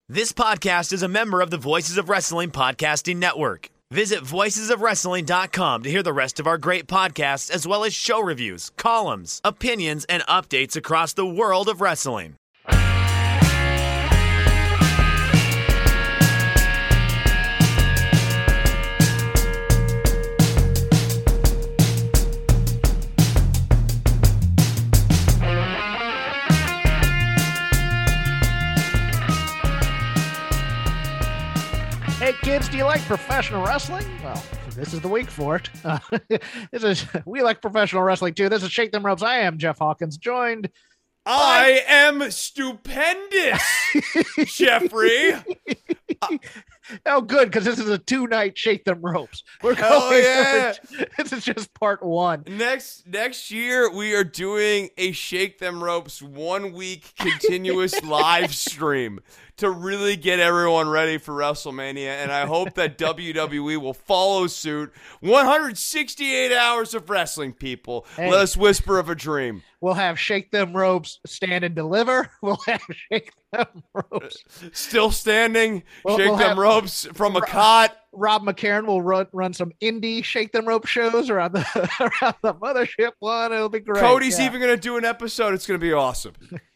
This podcast is a member of the Voices of Wrestling Podcasting Network. Visit voicesofwrestling.com to hear the rest of our great podcasts, as well as show reviews, columns, opinions, and updates across the world of wrestling. Hey kids, do you like professional wrestling? Well, this is the week for it. We like professional wrestling too. This is Shake Them Ropes. I am Jeff Hawkins, joined I am stupendous, Jeffrey. Oh, good, because this is a 2-night Shake Them Ropes. We're Hell going. yeah. This is just part one. Next year, we are doing a Shake Them Ropes 1 week continuous live stream to really get everyone ready for WrestleMania, and I hope that WWE will follow suit. 168 hours of wrestling, people. Hey. Let us whisper of a dream. We'll have Shake Them Ropes Stand and Deliver. We'll have Shake Them Ropes. Still standing, We'll Shake have Them Ropes from a cot. Rob McCarron will run some indie Shake Them Rope shows around the mothership one. It'll be great. Cody's even going to do an episode. It's going to be awesome.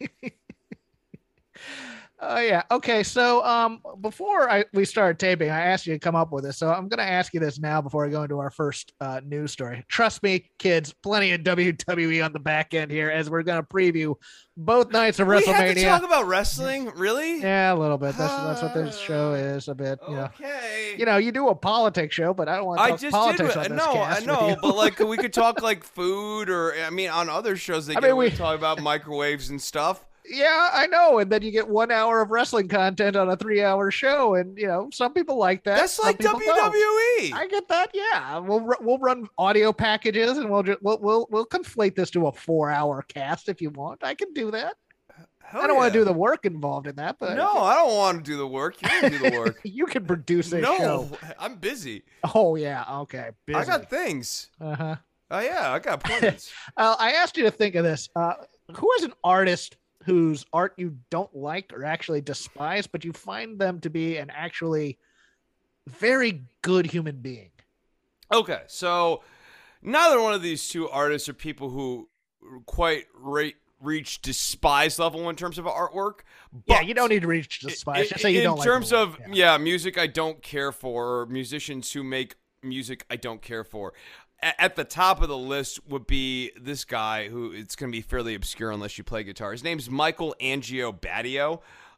Yeah. Okay. So before we started taping, I asked you to come up with this. So I'm going to ask you this now before I go into our first news story. Trust me, kids, plenty of WWE on the back end here as we're going to preview both nights of WrestleMania. We have to talk about wrestling? Really? Yeah, a little bit. That's what this show is a bit. Okay. You do a politics show, but I don't want to talk politics on this I cast know, with you. but like we could talk like food or on other shows we talk about microwaves and stuff. Yeah, I know. And then you get 1 hour of wrestling content on a 3-hour show. And, some people like that. That's like Some people WWE. don't. I get that. Yeah. We'll run audio packages and we'll conflate this to a 4-hour cast if you want. I can do that. I don't want to do the work involved in that. But no, I don't want to do the work. You can do the work. You can produce a show. No, I'm busy. Oh, yeah. Okay. Busy. I got things. Uh-huh. Oh, yeah. I got plans. I asked you to think of this. Who is an artist whose art you don't like or actually despise, but you find them to be an actually very good human being? Okay, so neither one of these two artists are people who quite reach despise level in terms of artwork. Yeah, you don't need to reach despise. Just say you don't like. In terms of music I don't care for, or musicians who make music I don't care for. At the top of the list would be this guy who it's going to be fairly obscure unless you play guitar. His name's Michael Angio Batio.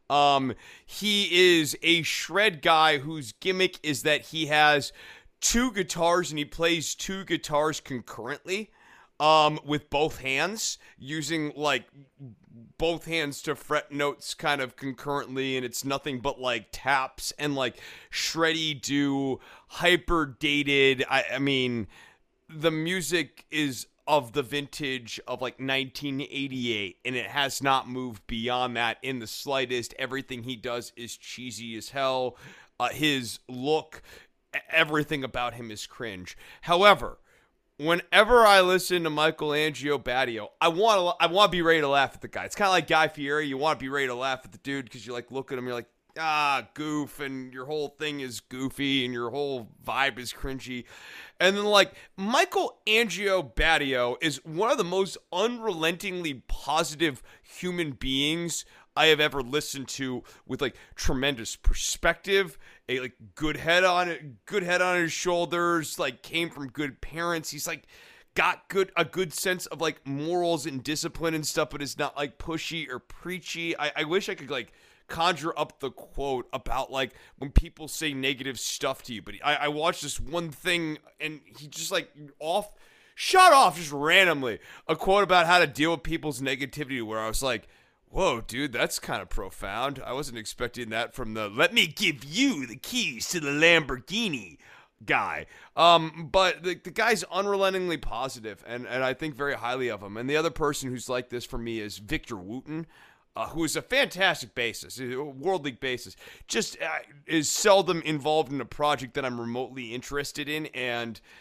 He is a shred guy whose gimmick is that he has 2 guitars and he plays 2 guitars concurrently with both hands, using like both hands to fret notes kind of concurrently, and it's nothing but like taps and like shreddy do hyper dated. I mean, the music is of the vintage of like 1988, and it has not moved beyond that in the slightest. Everything he does is cheesy as hell. His look, everything about him is cringe. However, whenever I listen to Michael Angio Batio, I want to be ready to laugh at the guy. It's kind of like Guy Fieri. You want to be ready to laugh at the dude because you like look at him, you're like, goof, and your whole thing is goofy and your whole vibe is cringy. And then like Michael Angio Batio is one of the most unrelentingly positive human beings I have ever listened to, with like tremendous perspective, a like good head on his shoulders, like came from good parents. He's like got a good sense of like morals and discipline and stuff, but it's not like pushy or preachy. I wish I could like conjure up the quote about like when people say negative stuff to you, but I watched this one thing and he just like shot off just randomly a quote about how to deal with people's negativity, where I was like, whoa, dude, that's kind of profound. I wasn't expecting that from the "let me give you the keys to the Lamborghini" guy. But the guy's unrelentingly positive, and I think very highly of him. And the other person who's like this for me is Victor Wooten, who is a fantastic bassist, a World League bassist, just is seldom involved in a project that I'm remotely interested in, and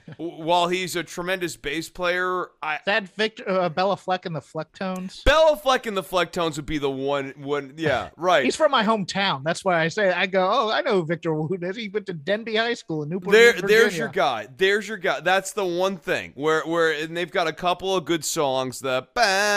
while he's a tremendous bass player, That Victor Bella Fleck and the Flecktones. Bella Fleck and the Flecktones would be the one. Yeah, right. He's from my hometown. That's why I say I go. Oh, I know who Victor Wooten is. He went to Denby High School in Newport. There's your guy. There's your guy. That's the one thing where and they've got a couple of good songs. The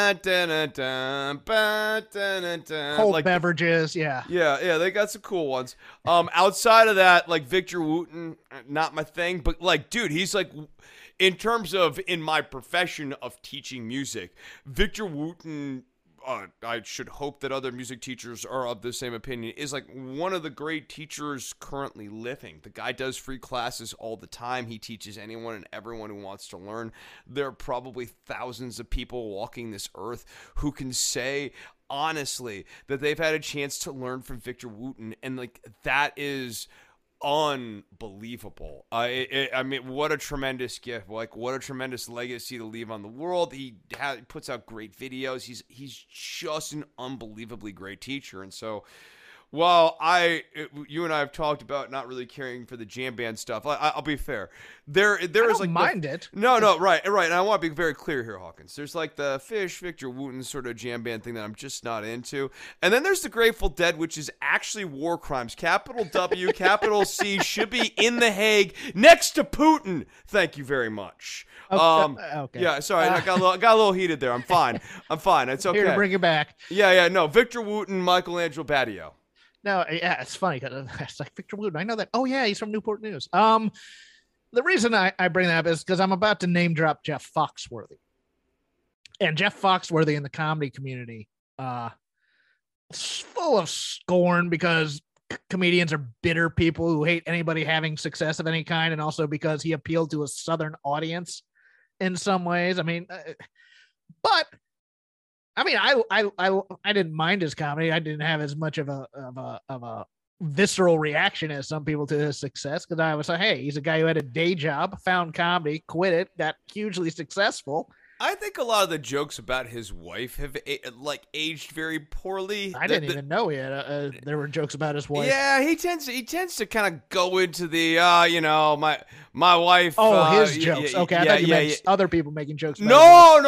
Cold like, beverages. Yeah. They got some cool ones. Outside of that, like Victor Wooten, not my thing. But like, dude, he's like, in terms of in my profession of teaching music, Victor Wooten. I should hope that other music teachers are of the same opinion, is like one of the great teachers currently living. The guy does free classes all the time. He teaches anyone and everyone who wants to learn. There are probably thousands of people walking this earth who can say honestly that they've had a chance to learn from Victor Wooten, and like that is unbelievable. I mean, what a tremendous gift! Like, what a tremendous legacy to leave on the world. He puts out great videos. He's just an unbelievably great teacher, and so. Well, you and I have talked about not really caring for the jam band stuff. I'll be fair. There I is don't like mind it. No, right. And I want to be very clear here, Hawkins. There's like the Fish, Victor Wooten sort of jam band thing that I'm just not into, and then there's the Grateful Dead, which is actually war crimes. Capital W, capital C should be in The Hague next to Putin. Thank you very much. Okay. Yeah, sorry, I got a little heated there. I'm fine. It's okay. Here to bring it back. Yeah. No, Victor Wooten, Michelangelo Badio. No, yeah, it's funny because it's like Victor Wooten. I know that. Oh yeah, he's from Newport News. The reason I bring that up is because I'm about to name drop Jeff Foxworthy, and Jeff Foxworthy in the comedy community, full of scorn because comedians are bitter people who hate anybody having success of any kind, and also because he appealed to a Southern audience in some ways. I mean, but. I mean, I didn't mind his comedy. I didn't have as much of a visceral reaction as some people to his success because I was like, hey, he's a guy who had a day job, found comedy, quit it, got hugely successful. I think a lot of the jokes about his wife have aged very poorly. I didn't even know he had. There were jokes about his wife. Yeah, he tends to kind of go into the my wife. Oh, his jokes. Okay, I thought you meant other people making jokes. About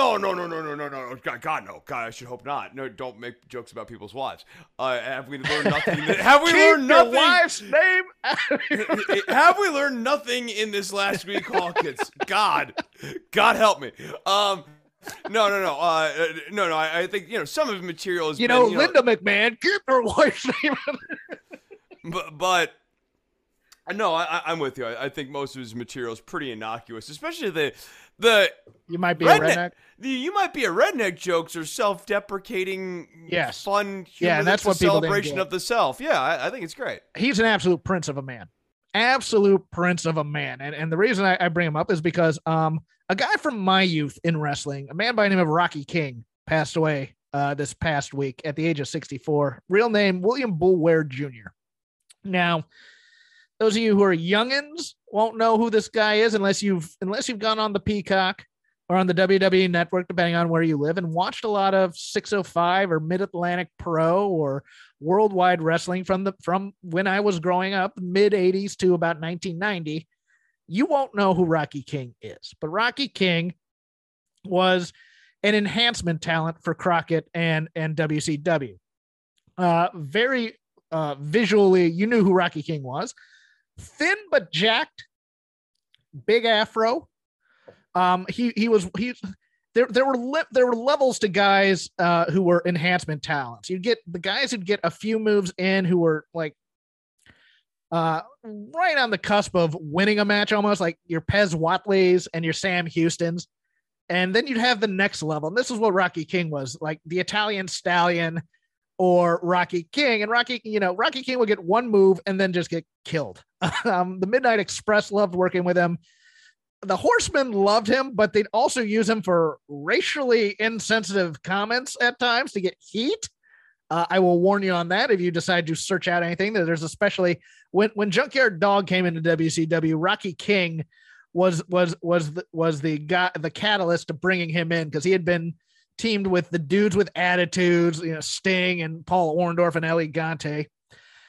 No. God, no. God, I should hope not. No, don't make jokes about people's wives. Have we learned nothing? Have we learned nothing? Your wife's name. Have we learned nothing in this last week, Hawkins? God help me. No. I think some of the material is. Linda McMahon, keep her wife's name. but no, I'm with you. I think most of his material is pretty innocuous, especially the. You might be a redneck. You might be a redneck jokes are self-deprecating, yes, fun, yeah, that's what celebration of the self. Yeah, I think it's great. He's an absolute prince of a man. Absolute prince of a man. And the reason I bring him up is because a guy from my youth in wrestling, a man by the name of Rocky King, passed away this past week at the age of 64. Real name, William Bull Ware Jr. Now, those of you who are youngins won't know who this guy is unless you've gone on the Peacock or on the WWE Network, depending on where you live, and watched a lot of 605 or Mid-Atlantic Pro or Worldwide Wrestling from when I was growing up, mid 80s to about 1990. You won't know who Rocky King is, but Rocky King was an enhancement talent for Crockett and WCW. Very visually, you knew who Rocky King was. Thin but jacked, big afro. There were levels to guys who were enhancement talents. You'd get the guys who'd get a few moves in who were like right on the cusp of winning a match, almost like your Pez Watleys and your Sam Houstons. And then you'd have the next level. And this is what Rocky King was, like the Italian Stallion or Rocky King. And Rocky King would get one move and then just get killed. The Midnight Express loved working with him. The Horsemen loved him, but they'd also use him for racially insensitive comments at times to get heat. I will warn you on that if you decide to search out anything. There's especially when Junkyard Dog came into WCW, Rocky King was the guy, the catalyst to bringing him in, because he had been teamed with the dudes with attitudes, Sting and Paul Orndorff and El Gigante,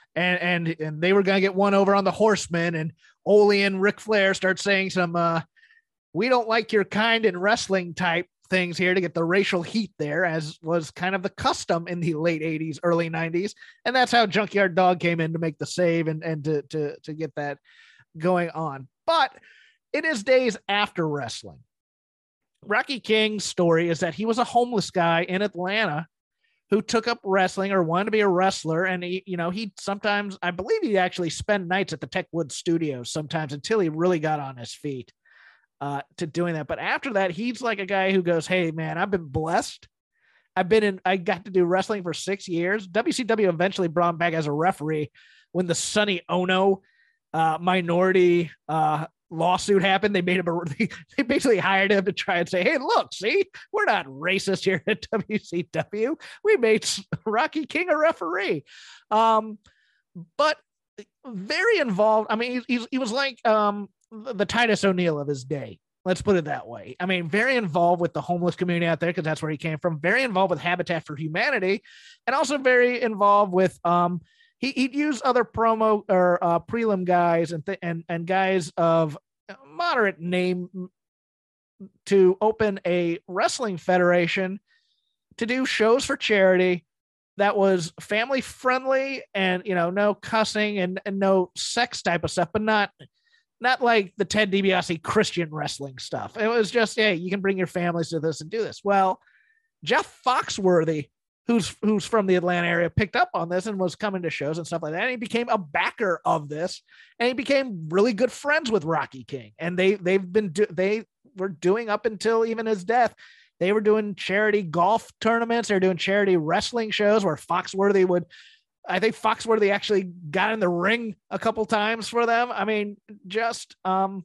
and they were gonna get one over on the Horsemen, and Ole and Ric Flair start saying some we don't like your kind in wrestling type things here to get the racial heat there, as was kind of the custom in the late 80s, early 90s. And that's how Junkyard Dog came in to make the save and to get that going on. But in his days after wrestling, Rocky King's story is that he was a homeless guy in Atlanta who took up wrestling or wanted to be a wrestler. And he sometimes, I believe he actually spent nights at the Techwood Studios sometimes until he really got on his feet to doing that. But after that, he's like a guy who goes, hey man, I've been blessed. I got to do wrestling for 6 years. WCW eventually brought him back as a referee when the Sonny Ono minority lawsuit happened. They made him they basically hired him to try and say, hey, look, see, we're not racist here at WCW. We made Rocky King a referee. But very involved. I mean, he was like the Titus O'Neil of his day. Let's put it that way. I mean, very involved with the homeless community out there because that's where he came from. Very involved with Habitat for Humanity, and also very involved with he'd use other promo or prelim guys and guys of moderate name to open a wrestling federation to do shows for charity that was family friendly and no cussing and no sex type of stuff, but not like the Ted DiBiase Christian wrestling stuff. It was just, hey, you can bring your families to this and do this. Well, Jeff Foxworthy, who's from the Atlanta area, picked up on this and was coming to shows and stuff like that. And he became a backer of this, and he became really good friends with Rocky King. And they were doing up until even his death. They were doing charity golf tournaments. They're doing charity wrestling shows where Foxworthy actually got in the ring a couple times for them. I mean, just a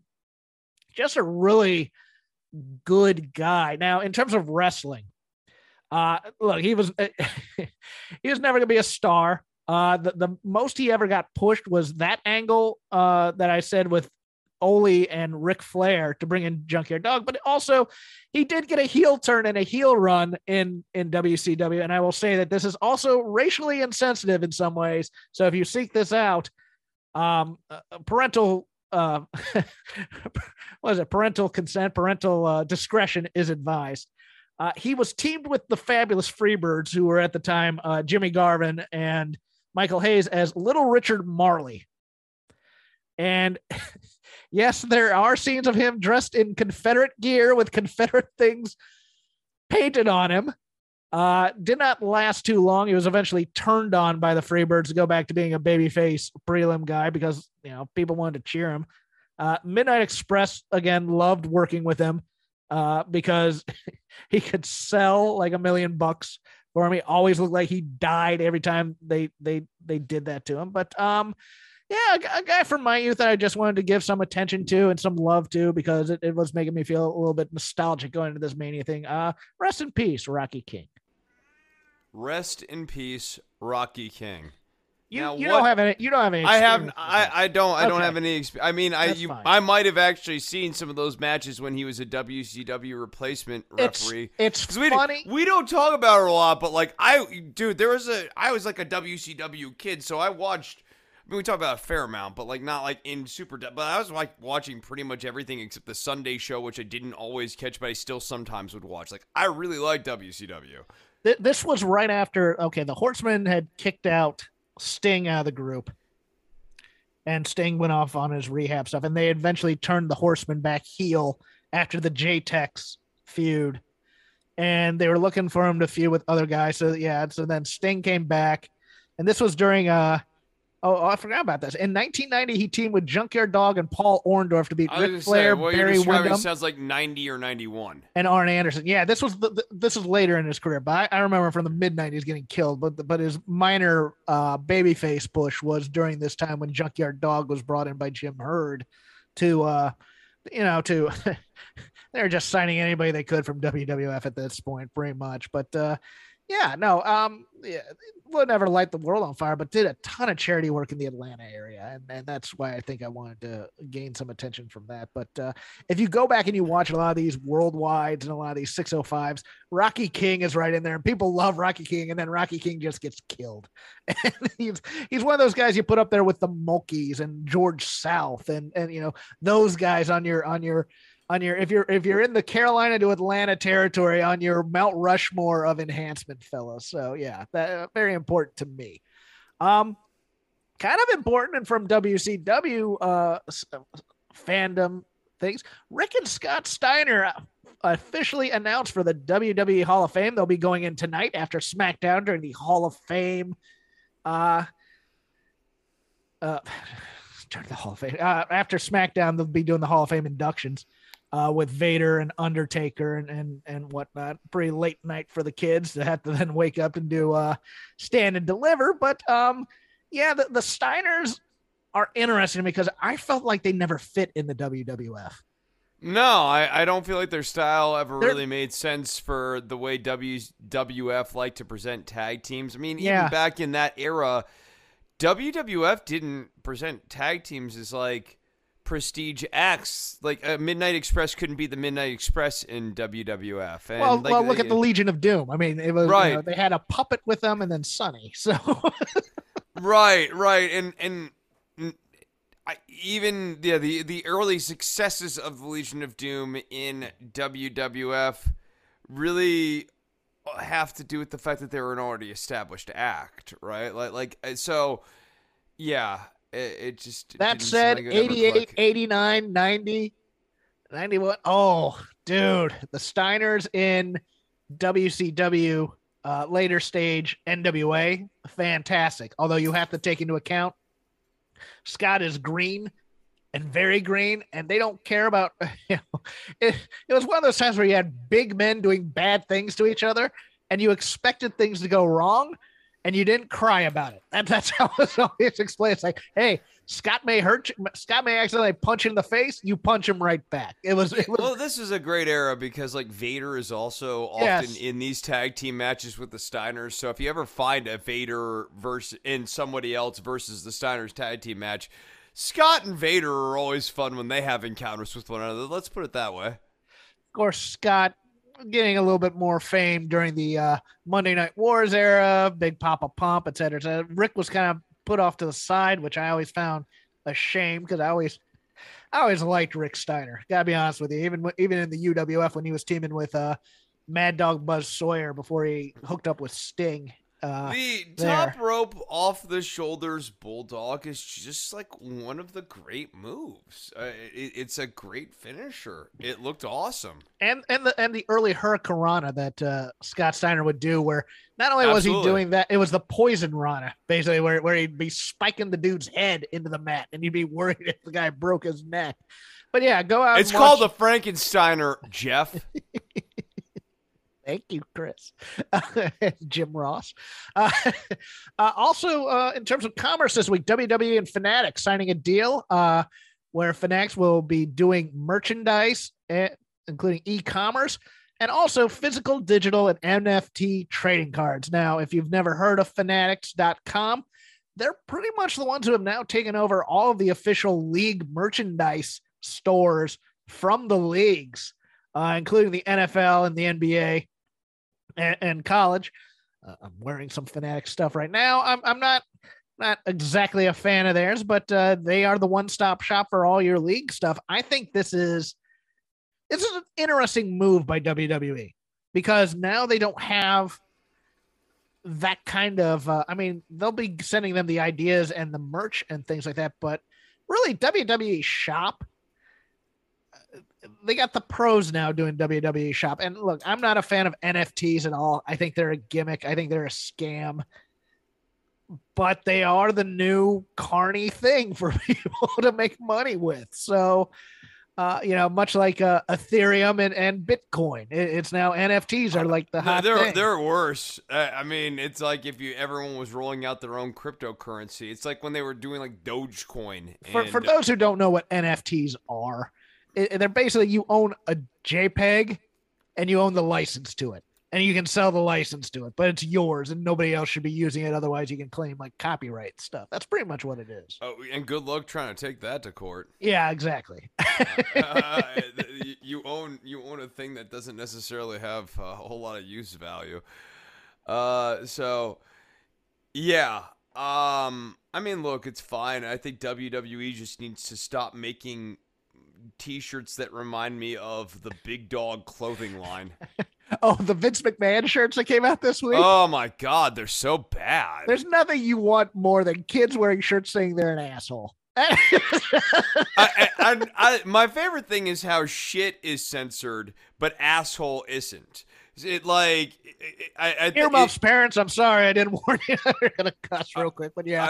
really good guy. Now, in terms of wrestling, look, he was never going to be a star. The most he ever got pushed was that angle that I said with Ole and Ric Flair to bring in Junkyard Dog, but also he did get a heel turn and a heel run in WCW. And I will say that this is also racially insensitive in some ways. So if you seek this out, parental consent, parental discretion is advised. He was teamed with the Fabulous Freebirds, who were at the time Jimmy Garvin and Michael Hayes, as Little Richard Marley. And yes, there are scenes of him dressed in Confederate gear with Confederate things painted on him. Did not last too long. He was eventually turned on by the Freebirds to go back to being a babyface prelim guy because people wanted to cheer him. Midnight Express, again, loved working with him because he could sell like $1 million for him. He always looked like he died every time they did that to him. But yeah, a guy from my youth that I just wanted to give some attention to and some love to because it was making me feel a little bit nostalgic going into this Mania thing. Rest in peace, Rocky King. Rest in peace, Rocky King. You don't have any. I don't have any experience. I mean, I might have actually seen some of those matches when he was a WCW replacement referee. It's funny. We don't talk about it a lot, but like I was like a WCW kid, so I watched. I mean, we talk about a fair amount, but like not like in super depth. But I was like watching pretty much everything except the Sunday show, which I didn't always catch, but I still sometimes would watch. Like I really like WCW. This was right after the Horsemen had kicked out Sting out of the group, and Sting went off on his rehab stuff, and they eventually turned the Horsemen back heel after the J-Tex feud, and they were looking for him to feud with other guys. So then Sting came back, and this was during I forgot about this. In 1990, he teamed with Junkyard Dog and Paul Orndorff to beat Ric Flair, Barry Windham. Sounds like 90 or 91. And Arn Anderson. Yeah, this was this is later in his career, but I remember from the mid-90s getting killed. But his minor babyface push was during this time when Junkyard Dog was brought in by Jim Herd to they're just signing anybody they could from WWF at this point, pretty much. But would never light the world on fire, but did a ton of charity work in the Atlanta area. And that's why I think I wanted to gain some attention from that. But if you go back and you watch a lot of these worldwides and a lot of these 605s, Rocky King is right in there, and people love Rocky King, and then Rocky King just gets killed. And he's one of those guys you put up there with the Mulkeys and George South and those guys on your on your if you're in the Carolina to Atlanta territory on your Mount Rushmore of enhancement fellas. So yeah, that very important to me. Um, Kind of important and from WCW fandom things. Rick and Scott Steiner officially announced for the WWE Hall of Fame. They'll be going in tonight after SmackDown during the Hall of Fame. During the Hall of Fame. After SmackDown, they'll be doing the Hall of Fame inductions with Vader and Undertaker and whatnot. Pretty late night for the kids to have to then wake up and do Stand and Deliver. But yeah, the Steiners are interesting because I felt like they never fit in the WWF. No, I don't feel like their style ever really made sense for the way WWF like to present tag teams. I mean, even back in that era, WWF didn't present tag teams as like prestige acts. Like Midnight Express couldn't be the Midnight Express in WWF. And look at the Legion of Doom. I mean, it was right. They had a puppet with them and then Sonny. So right, and even the early successes of the Legion of Doom in WWF really have to do with the fact that they were an already established act, right? So, yeah, it just... That said, 88, 89, 90, 91. Oh, dude, the Steiners in WCW, later stage NWA, fantastic. Although you have to take into account Scott is green and very green, and they don't care about, it was one of those times where you had big men doing bad things to each other, and you expected things to go wrong, and you didn't cry about it. That's how it's always explained. It's like, hey, Scott may hurt you. Scott may accidentally punch you in the face. You punch him right back. It was well, this is a great era because like Vader is also often in these tag team matches with the Steiners. So if you ever find a Vader in somebody else versus the Steiners tag team match, Scott and Vader are always fun when they have encounters with one another. Let's put it that way. Of course, Scott getting a little bit more fame during the Monday Night Wars era, Big Papa Pump, et cetera, et cetera. Rick was kind of put off to the side, which I always found a shame because I always liked Rick Steiner. Gotta be honest with you. Even in the UWF when he was teaming with Mad Dog Buzz Sawyer before he hooked up with Sting. The top rope off the shoulders bulldog is just like one of the great moves. It's a great finisher. It looked awesome. And the early Hurricanrana that Scott Steiner would do, where not only was he doing that, it was the poison Rana, basically, where he'd be spiking the dude's head into the mat, and you'd be worried if the guy broke his neck. But yeah, go out. It's called the Frankensteiner, Jeff. Thank you, Chris. Jim Ross. Also, in terms of commerce this week, WWE and Fanatics signing a deal where Fanatics will be doing merchandise, including e-commerce, and also physical, digital, and NFT trading cards. Now, if you've never heard of Fanatics.com, they're pretty much the ones who have now taken over all of the official league merchandise stores from the leagues, including the NFL and the NBA. And college. I'm wearing some Fanatics stuff right now. I'm not exactly a fan of theirs, but they are the one-stop shop for all your league stuff. I think this is an interesting move by WWE because now they don't have that kind of they'll be sending them the ideas and the merch and things like that, but really WWE Shop, they got the pros now doing WWE Shop. And look, I'm not a fan of NFTs at all. I think they're a gimmick. I think they're a scam. But they are the new carny thing for people to make money with. So, much like Ethereum and Bitcoin, it's now NFTs are like the hot thing. They're worse. I mean, it's like if everyone was rolling out their own cryptocurrency. It's like when they were doing like Dogecoin. For those who don't know what NFTs are, they're basically you own a JPEG and you own the license to it, and you can sell the license to it, but it's yours and nobody else should be using it. Otherwise you can claim like copyright stuff. That's pretty much what it is. Oh, and good luck trying to take that to court. Yeah, exactly. You own a thing that doesn't necessarily have a whole lot of use value. So yeah. I mean, look, it's fine. I think WWE just needs to stop making T-shirts that remind me of the Big Dog clothing line. Oh, the Vince McMahon shirts that came out this week. Oh my God, they're so bad. There's nothing you want more than kids wearing shirts saying they're an asshole. My favorite thing is how shit is censored, but asshole isn't. Earmuffs, parents. I'm sorry, I didn't warn you. I'm gonna cuss real quick, but yeah,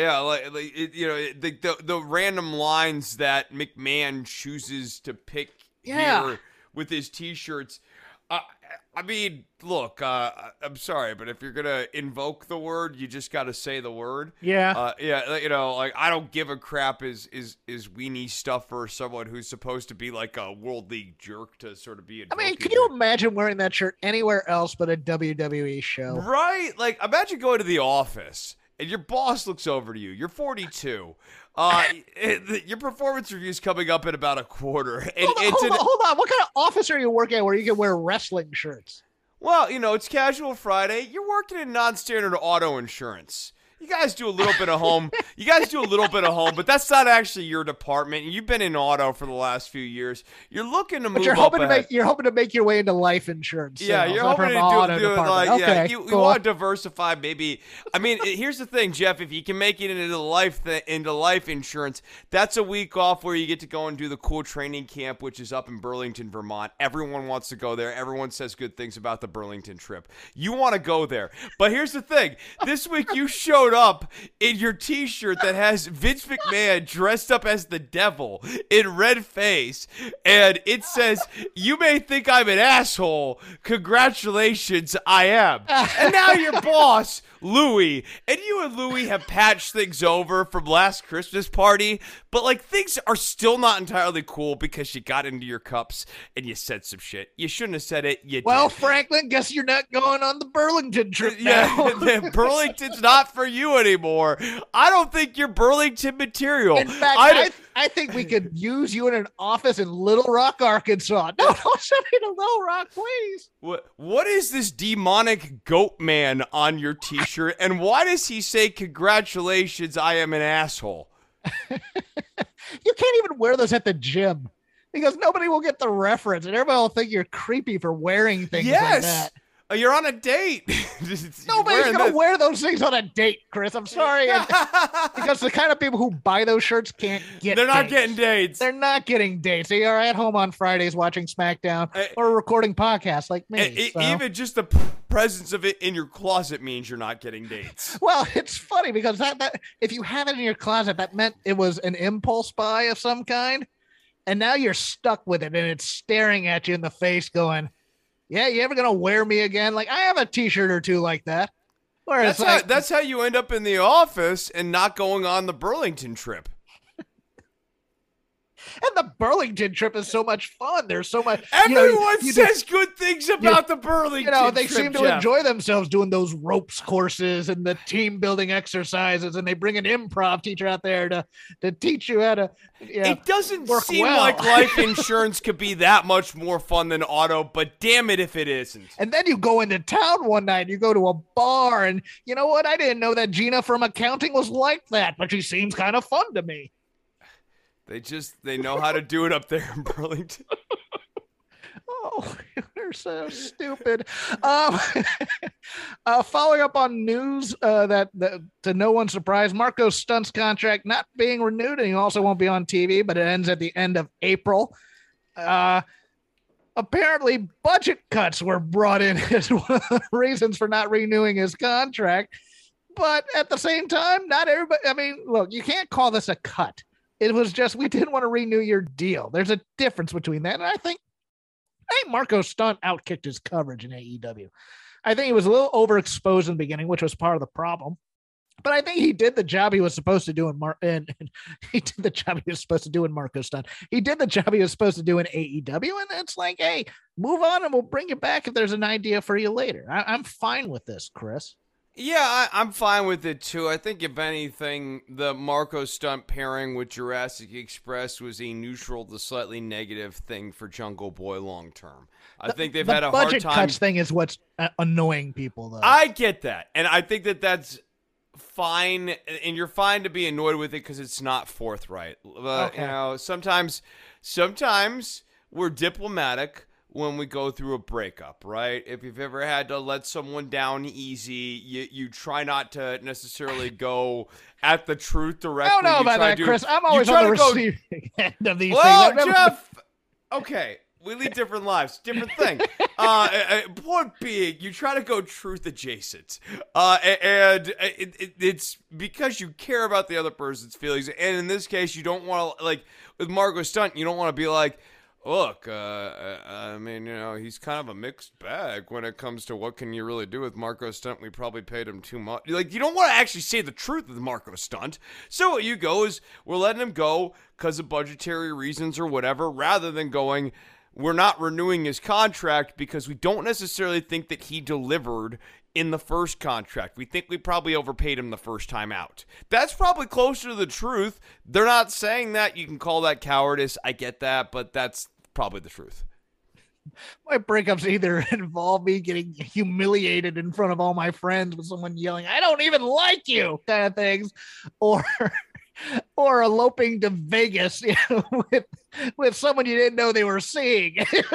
the random lines that McMahon chooses to pick here with his T-shirts. I mean, look, I'm sorry, but if you're gonna invoke the word, you just got to say the word. Yeah. I don't give a crap is weenie stuff for someone who's supposed to be like a World League jerk to sort of be. I mean, can you imagine wearing that shirt anywhere else but a WWE show? Right? Like, imagine going to the office and your boss looks over to you. You're 42. Your performance review's coming up in about a quarter. And hold on. What kind of office are you working at where you can wear wrestling shirts? Well, it's Casual Friday. You're working in non-standard auto insurance. You guys do a little bit of home. But that's not actually your department. You've been in auto for the last few years. You're looking to move. But you're hoping to make your way into life insurance. Yeah, you're hoping to do it like okay, you want to diversify. Maybe. I mean, here's the thing, Jeff. If you can make it into life insurance, that's a week off where you get to go and do the cool training camp, which is up in Burlington, Vermont. Everyone wants to go there. Everyone says good things about the Burlington trip. You want to go there, but here's the thing. This week you showed up in your T-shirt that has Vince McMahon dressed up as the devil in red face, and it says, "You may think I'm an asshole. Congratulations, I am." And now your boss, Louie, and you and Louie have patched things over from last Christmas party, but like things are still not entirely cool because you got into your cups and you said some shit. You shouldn't have said it. Well, Franklin, guess you're not going on the Burlington trip now. Yeah, Burlington's not for you anymore. I don't think you're Burlington material. In fact, I think we could use you in an office in Little Rock, Arkansas. No, don't send me to Little Rock, please. What is this demonic goat man on your T-shirt, and why does he say, "Congratulations, I am an asshole"? You can't even wear those at the gym because nobody will get the reference, and everybody will think you're creepy for wearing things like that. You're on a date. Nobody's going to wear those things on a date, Chris. I'm sorry. Because the kind of people who buy those shirts can't get They're not getting dates. They're not getting dates. They are at home on Fridays watching SmackDown or recording podcasts like me. Even just the presence of it in your closet means you're not getting dates. Well, it's funny because that if you have it in your closet, that meant it was an impulse buy of some kind. And now you're stuck with it and it's staring at you in the face going, "Yeah, you ever gonna wear me again?" Like, I have a T-shirt or two like that. Where that's how you end up in the office and not going on the Burlington trip. And the Burlington trip is so much fun. There's so much. Everyone says good things about the Burlington trip. They seem to enjoy themselves doing those ropes courses and the team building exercises, and they bring an improv teacher out there to teach you how to. It doesn't seem like life insurance could be that much more fun than auto, but damn it if it isn't. And then you go into town one night, you go to a bar, and you know what? I didn't know that Gina from accounting was like that, but she seems kind of fun to me. They know how to do it up there in Burlington. Oh, you're so stupid. Following up on news that to no one's surprise, Marco Stunt's contract not being renewed, and he also won't be on TV, but it ends at the end of April. Apparently, budget cuts were brought in as one of the reasons for not renewing his contract. But at the same time, not everybody. I mean, look, you can't call this a cut. It was just, we didn't want to renew your deal. There's a difference between that. And I think Marco Stunt outkicked his coverage in AEW. I think he was a little overexposed in the beginning, which was part of the problem. But I think he did the job he was supposed to do he did the job he was supposed to do in Marco Stunt. He did the job he was supposed to do in AEW. And it's like, hey, move on and we'll bring you back if there's an idea for you later. I'm fine with this, Chris. Yeah, I'm fine with it, too. I think, if anything, the Marco Stunt pairing with Jurassic Express was a neutral to slightly negative thing for Jungle Boy long-term. I think they've had a hard time. The budget cuts thing is what's annoying people, though. I get that, and I think that's fine, and you're fine to be annoyed with it because it's not forthright. Okay. You know, sometimes we're diplomatic when we go through a breakup, right? If you've ever had to let someone down easy, you try not to necessarily go at the truth directly. I don't know You about try that, to- Chris. I'm you always try on the to go- receiving end of these Well, things. I've never- Jeff, okay. We lead different lives, different thing. Point being, you try to go truth adjacent, and it's because you care about the other person's feelings. And in this case, you don't want to, like with Marco Stunt, you don't want to be like, look, I mean, you know, he's kind of a mixed bag when it comes to what can you really do with Marco Stunt. We probably paid him too much. Like, you don't want to actually say the truth with Marco Stunt. So what you go is, we're letting him go because of budgetary reasons or whatever, rather than going, we're not renewing his contract because we don't necessarily think that he delivered in the first contract. We think we probably overpaid him the first time out. That's probably closer to the truth. They're not saying that. You can call that cowardice. I get that, but that's probably the truth. My breakups either involve me getting humiliated in front of all my friends with someone yelling, "I don't even like you," kind of things, or eloping to Vegas, you know, with someone you didn't know they were seeing.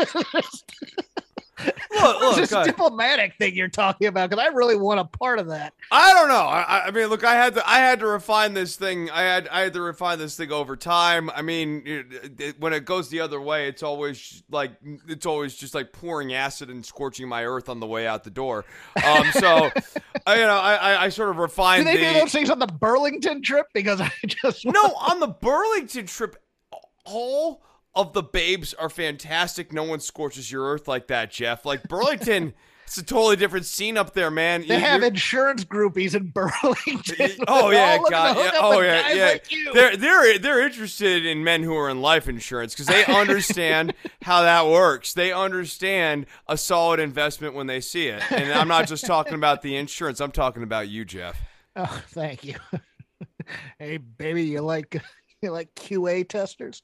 Look, This diplomatic thing you're talking about, because I really want a part of that. I don't know. I mean, look, I had to refine this thing. I had to refine this thing over time. I mean, when it goes the other way, it's always just like pouring acid and scorching my earth on the way out the door. So, I sort of refined. Do they do those things on the Burlington trip? Because I just No, on the Burlington trip, all of the babes are fantastic. No one scorches your earth like that, Jeff. Like Burlington, it's a totally different scene up there, man. They have insurance groupies in Burlington. Oh yeah, all God, looking to yeah. hook up Oh with yeah, guys yeah. like you. They're interested in men who are in life insurance because they understand how that works. They understand a solid investment when they see it. And I'm not just talking about the insurance. I'm talking about you, Jeff. Oh, thank you. Hey, baby, you like QA testers?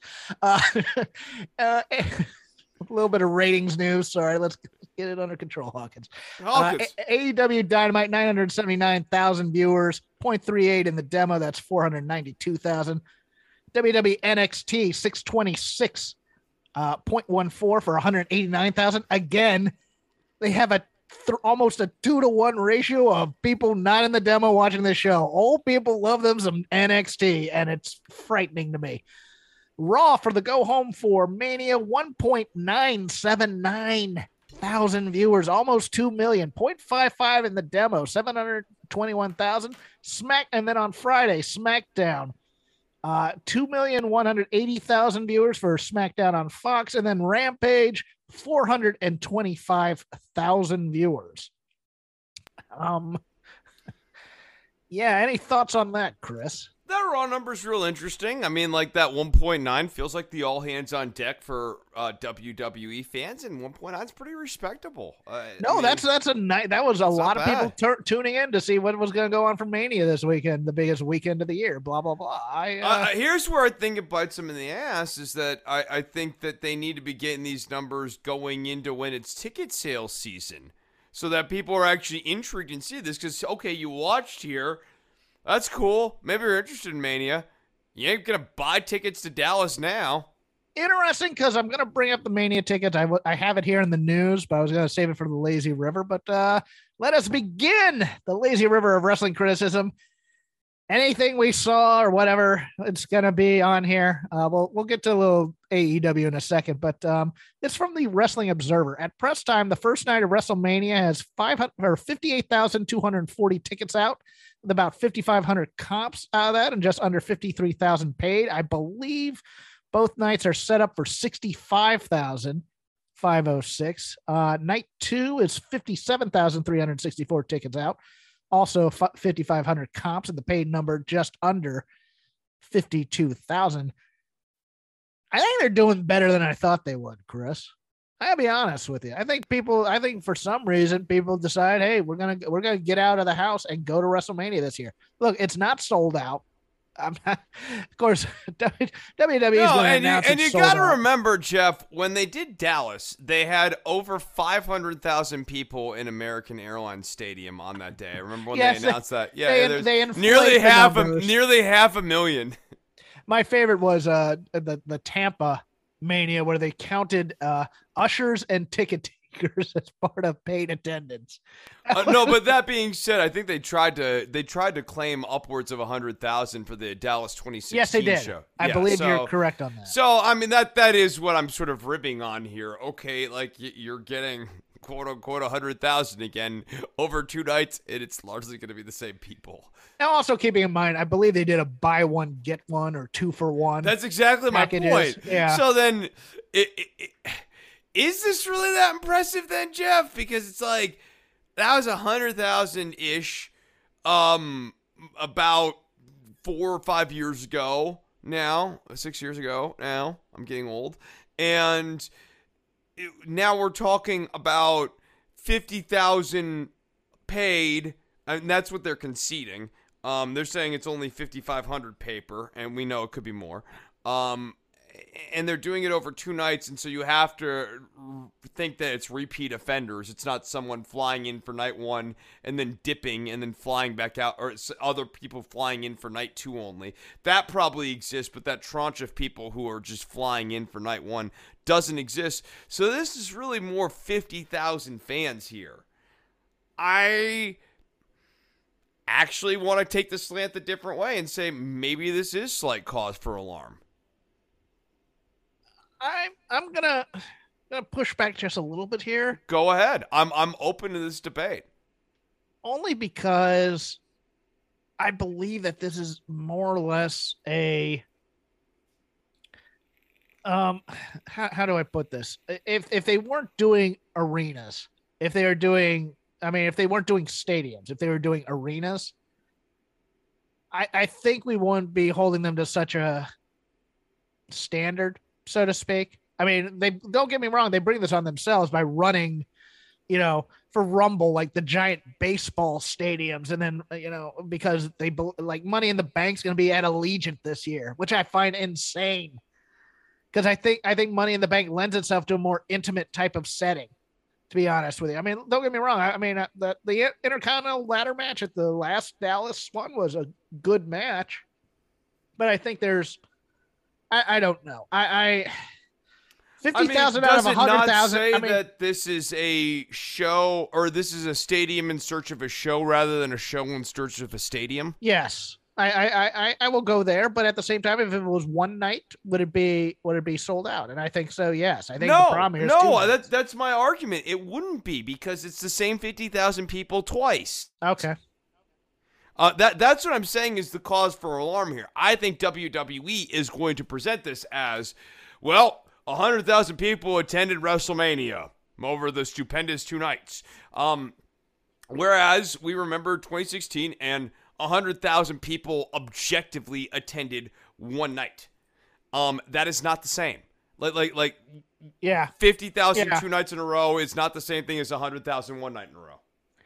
A little bit of ratings news. Sorry, let's get it under control, Hawkins. AEW Dynamite, 979,000 viewers, 0.38 in the demo. That's 492,000. WWE NXT, 626, 0.14 for 189,000. Again, they have almost a 2-to-1 ratio of people not in the demo watching this show. Old people love them some NXT, and it's frightening to me. Raw for the go home for Mania, 1.979 thousand viewers, almost 2 million. 0.55 in the demo, 721,000. And then on Friday, SmackDown, 2,180,000 viewers for SmackDown on Fox, and then Rampage, 425,000 viewers. Yeah, any thoughts on that, Chris? That Raw number's real interesting. I mean, like that 1.9 feels like the all hands on deck for WWE fans, and 1.9 is pretty respectable. That was a lot of people tuning in to see what was going to go on for Mania this weekend, the biggest weekend of the year. Blah blah blah. Here's where I think it bites them in the ass: is that I think that they need to be getting these numbers going into when it's ticket sales season, so that people are actually intrigued and see this. Because okay, you watched here. That's cool. Maybe you're interested in Mania. You ain't going to buy tickets to Dallas now. Interesting, because I'm going to bring up the Mania tickets. I have it here in the news, but I was going to save it for the Lazy River. But let us begin the Lazy River of wrestling criticism. Anything we saw or whatever, it's going to be on here. We'll get to a little AEW in a second, but it's from the Wrestling Observer. At press time, the first night of WrestleMania has 58,240 tickets out, with about 5,500 comps out of that and just under 53,000 paid. I believe both nights are set up for 65,506. Night 2 is 57,364 tickets out. Also 5,500 comps, and the paid number just under 52,000. I think they're doing better than I thought they would, Chris. I'll be honest with you. I think for some reason people decide, hey, we're gonna get out of the house and go to WrestleMania this year. Look, it's not sold out. I'm not, of course, WWE is No, going to and announce you got to remember, Jeff, when they did Dallas, they had over 500,000 people in American Airlines Stadium on that day. I remember when they announced that. Yeah, they inflate nearly the half a million. My favorite was the Tampa Mania where they counted ushers and ticket takers as part of paid attendance. No, but that being said, I think they tried to claim upwards of 100,000 for the Dallas 2016 yes, they did. show. I believe you're correct on that. So, I mean, that is what I'm sort of ribbing on here. Okay, like you're getting quote unquote 100,000 again over 2 nights, and it's largely going to be the same people. Now, also keeping in mind, I believe they did a buy one get one or 2 for 1. That's exactly packages. My point. Yeah. So then, is this really that impressive then, Jeff? Because it's like that was 100,000 ish, about 4 or 5 years ago. Now, 6 years ago. Now I'm getting old, and now we're talking about 50,000 paid, and that's what they're conceding. They're saying it's only 5,500 paper, and we know it could be more. And they're doing it over 2 nights, and so you have to think that it's repeat offenders. It's not someone flying in for night 1 and then dipping and then flying back out, or it's other people flying in for night 2 only. That probably exists, but that tranche of people who are just flying in for night 1 doesn't exist. So this is really more 50,000 fans here. I actually want to take the slant a different way and say maybe this is slight cause for alarm. I'm gonna push back just a little bit here. Go ahead. I'm open to this debate. Only because I believe that this is more or less a how do I put this? If they weren't doing arenas, if they weren't doing stadiums, if they were doing arenas, I think we wouldn't be holding them to such a standard, so to speak. I mean, they don't get me wrong, they bring this on themselves by running, for Rumble, like the giant baseball stadiums. And then, because they like Money in the Bank's going to be at Allegiant this year, which I find insane. Because I think Money in the Bank lends itself to a more intimate type of setting, to be honest with you. I mean, don't get me wrong. I mean, the Intercontinental ladder match at the last Dallas one was a good match. But I think I don't know. 50,000 out of 100,000. Say that this is a show, or this is a stadium in search of a show rather than a show in search of a stadium? Yes. I will go there, but at the same time, if it was one night, would it be sold out? And I think so. Yes, I think the problem here is that's my argument. It wouldn't be, because it's the same 50,000 people twice. Okay. That's what I'm saying is the cause for alarm here. I think WWE is going to present this as, well, 100,000 people attended WrestleMania over the stupendous 2 nights. Whereas we remember 2016 and 100,000 people objectively attended 1 night. That is not the same. Like yeah, 50,000 2 nights in a row is not the same thing as 100,000 1 night in a row.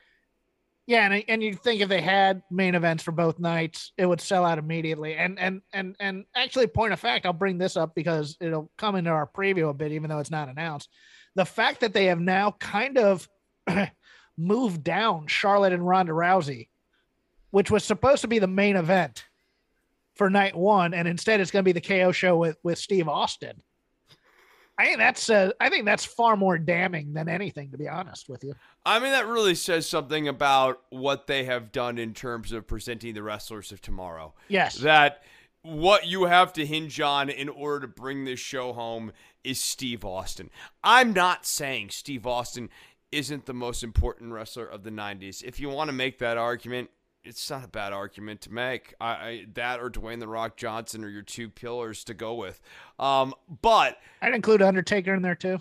Yeah, and you'd think if they had main events for both nights, it would sell out immediately. And actually, point of fact, I'll bring this up because it'll come into our preview a bit, even though it's not announced. The fact that they have now kind of moved down Charlotte and Ronda Rousey, which was supposed to be the main event for night 1, and instead it's going to be the KO show with Steve Austin. I think that's far more damning than anything, to be honest with you. I mean, that really says something about what they have done in terms of presenting the wrestlers of tomorrow. Yes. That what you have to hinge on in order to bring this show home is Steve Austin. I'm not saying Steve Austin isn't the most important wrestler of the 90s. If you want to make that argument, it's not a bad argument to make. That or Dwayne "The Rock" Johnson are your 2 pillars to go with. But I'd include Undertaker in there too.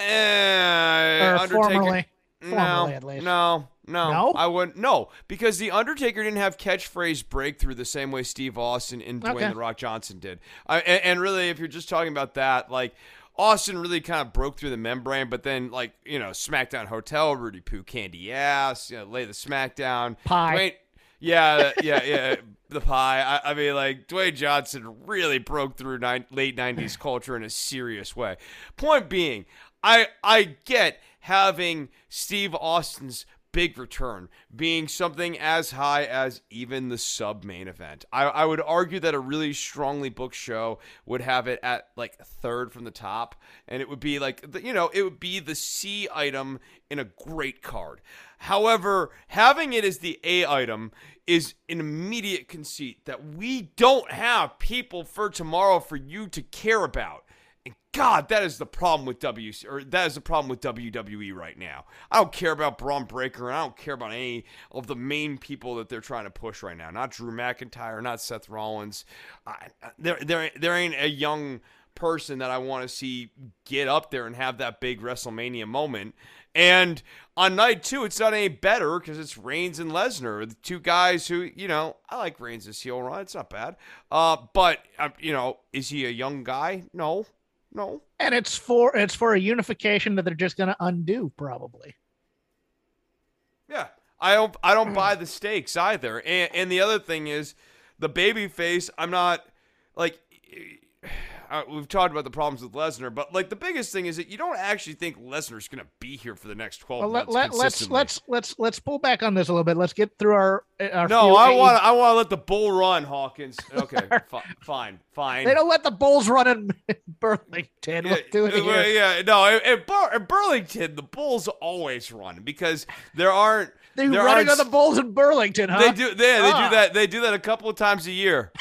Undertaker, formerly at least. No, No? I wouldn't. No, because the Undertaker didn't have catchphrase breakthrough the same way Steve Austin and Dwayne "The Rock" Johnson did. And really, if you're just talking about that, like, Austin really kind of broke through the membrane, but then, SmackDown Hotel, Rudy Poo, Candy Ass, lay the Smackdown. Pie. Yeah. The pie. I mean, like, Dwayne Johnson really broke through late 90s culture in a serious way. Point being, I get having Steve Austin's big return being something as high as even the sub-main event. I would argue that a really strongly booked show would have it at, like, third from the top, and it would be, like, it would be the C item in a great card. However, having it as the A item is an immediate conceit that we don't have people for tomorrow for you to care about. And God, that is the problem with WWE right now. I don't care about Braun Breaker, and I don't care about any of the main people that they're trying to push right now. Not Drew McIntyre, not Seth Rollins. There ain't a young person that I want to see get up there and have that big WrestleMania moment. And on night 2, it's not any better because it's Reigns and Lesnar, the two guys who, I like Reigns' heel run. It's not bad. But is he a young guy? No. And it's for a unification that they're just going to undo, probably. Yeah, I don't buy the stakes either. And the other thing is, the babyface. I'm not like. We've talked about the problems with Lesnar, but like the biggest thing is that you don't actually think Lesnar's going to be here for the next 12 months. Let's pull back on this a little bit. Let's get through our. No, I want to let the bull run, Hawkins. Okay, fine. They don't let the bulls run in Burlington. In Burlington, the bulls always run because there aren't. They're running on the bulls in Burlington, huh? They do. Yeah, they do that. They do that a couple of times a year.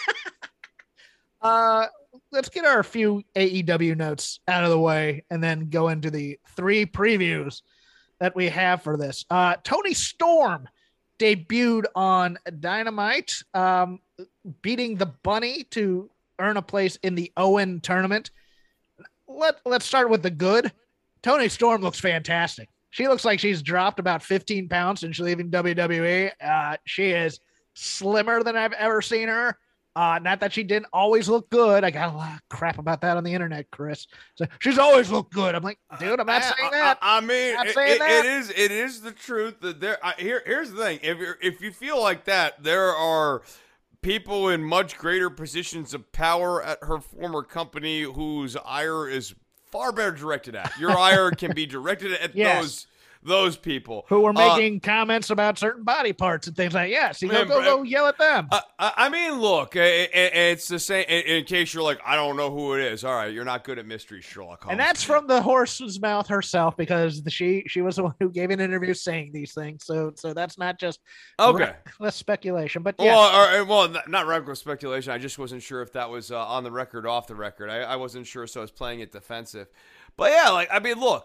Let's get our few AEW notes out of the way and then go into the 3 previews that we have for this. Toni Storm debuted on Dynamite, beating the Bunny to earn a place in the Owen tournament. Let's start with the good. Toni Storm looks fantastic. She looks like she's dropped about 15 pounds since leaving WWE. She is slimmer than I've ever seen her. Not that she didn't always look good. I got a lot of crap about that on the internet, Chris. So she's always looked good. I'm like, dude, I'm not saying that. I mean, it is the truth that there. Here's the thing: if you feel like that, there are people in much greater positions of power at her former company whose ire is far better directed at. Your ire can be directed at those people who were making comments about certain body parts and things like go yell at them. I mean, look, it's the same. In case you're like, I don't know who it is. All right, you're not good at mystery, Sherlock Holmes. And that's from the horse's mouth herself because she was the one who gave an interview saying these things. So that's not just reckless speculation. But not reckless speculation. I just wasn't sure if that was on the record, off the record. I wasn't sure, so I was playing it defensive. But yeah, like I mean, look.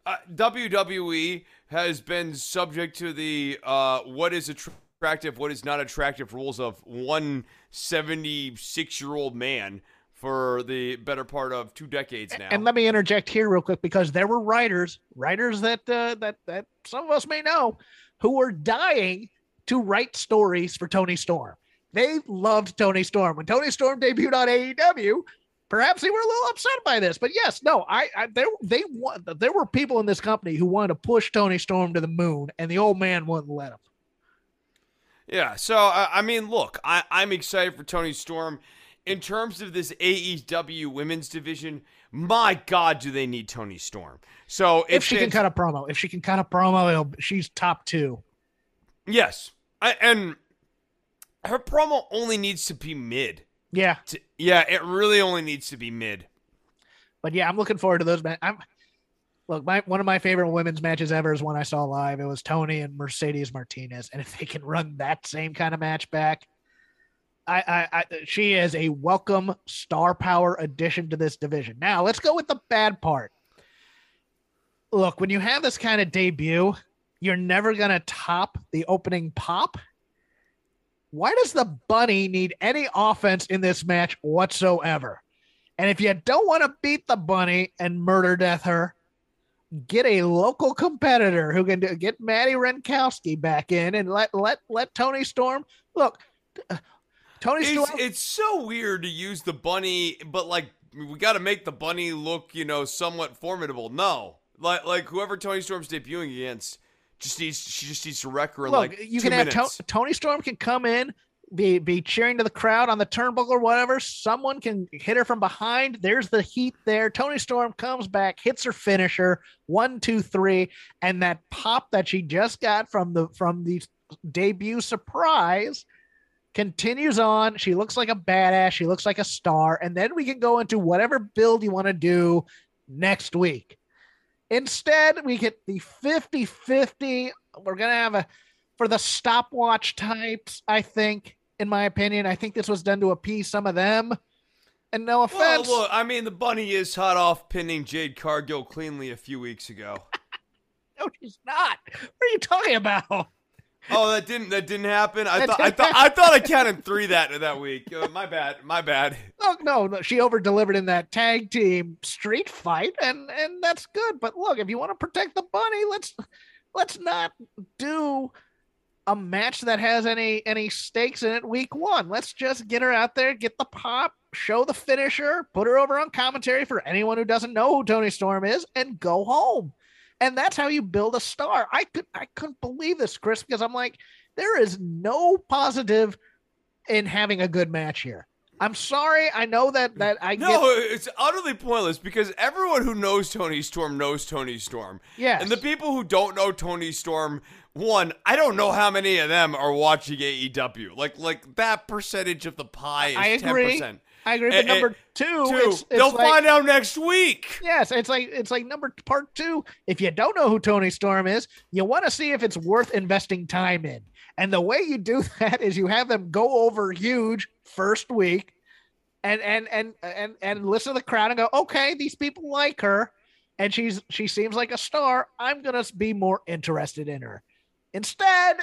WWE has been subject to the what is attractive, what is not attractive rules of one 76-year-old man for the better part of 2 decades now. And let me interject here real quick because there were writers that some of us may know who were dying to write stories for Toni Storm. They loved Toni Storm. When Toni Storm debuted on AEW, perhaps they were a little upset by this, but yes, no, there were people in this company who wanted to push Toni Storm to the moon, and the old man wouldn't let him. Yeah, so I mean, look, I'm excited for Toni Storm. In terms of this AEW women's division, my God, do they need Toni Storm? So if she can cut a promo, she's top 2. Yes, and her promo only needs to be mid. Yeah. It really only needs to be mid. But yeah, I'm looking forward to those. One of my favorite women's matches ever is one I saw live. It was Toni and Mercedes Martinez. And if they can run that same kind of match back, she is a welcome star power addition to this division. Now let's go with the bad part. Look, when you have this kind of debut, you're never going to top the opening pop. Why does the Bunny need any offense in this match whatsoever? And if you don't want to beat the Bunny and murder death her, get a local competitor who can get Maddie Renkowski back in and let Toni Storm look. Toni Storm. It's so weird to use the Bunny, but like we got to make the Bunny look, somewhat formidable. No, like whoever Toni Storm's debuting against She just needs to wreck her in Look, like you 2 can have minutes. Tony Storm can come in, be cheering to the crowd on the turnbuckle or whatever. Someone can hit her from behind. There's the heat there. Tony Storm comes back, hits her finisher, 1, 2, 3, and that pop that she just got from the debut surprise continues on. She looks like a badass. She looks like a star. And then we can go into whatever build you want to do next week. Instead, we get the 50-50. We're going to have for the stopwatch types, I think, in my opinion, I think this was done to appease some of them. And no offense. Well, look, I mean, the bunny is hot off pinning Jade Cargill cleanly a few weeks ago. No, she's not. What are you talking about? Oh, that didn't happen. I thought I counted 3 that week. My bad. Look, no, she over delivered in that tag team street fight, and that's good. But look, if you want to protect the bunny, let's not do a match that has any stakes in it week 1. Let's just get her out there, get the pop, show the finisher, put her over on commentary for anyone who doesn't know who Tony Storm is, and go home. And that's how you build a star. I couldn't believe this, Chris, because I'm like, there is no positive in having a good match here. I'm sorry. I know that it's utterly pointless because everyone who knows Tony Storm knows Tony Storm. Yes. And the people who don't know Tony Storm, one, I don't know how many of them are watching AEW. Like that percentage of the pie is I agree. 10%. I agree. But number two, it's they'll like, find out next week. Yes, it's like part 2. If you don't know who Tony Storm is, you want to see if it's worth investing time in. And the way you do that is you have them go over huge first week and listen to the crowd and go, okay, these people like her and she seems like a star. I'm going to be more interested in her. Instead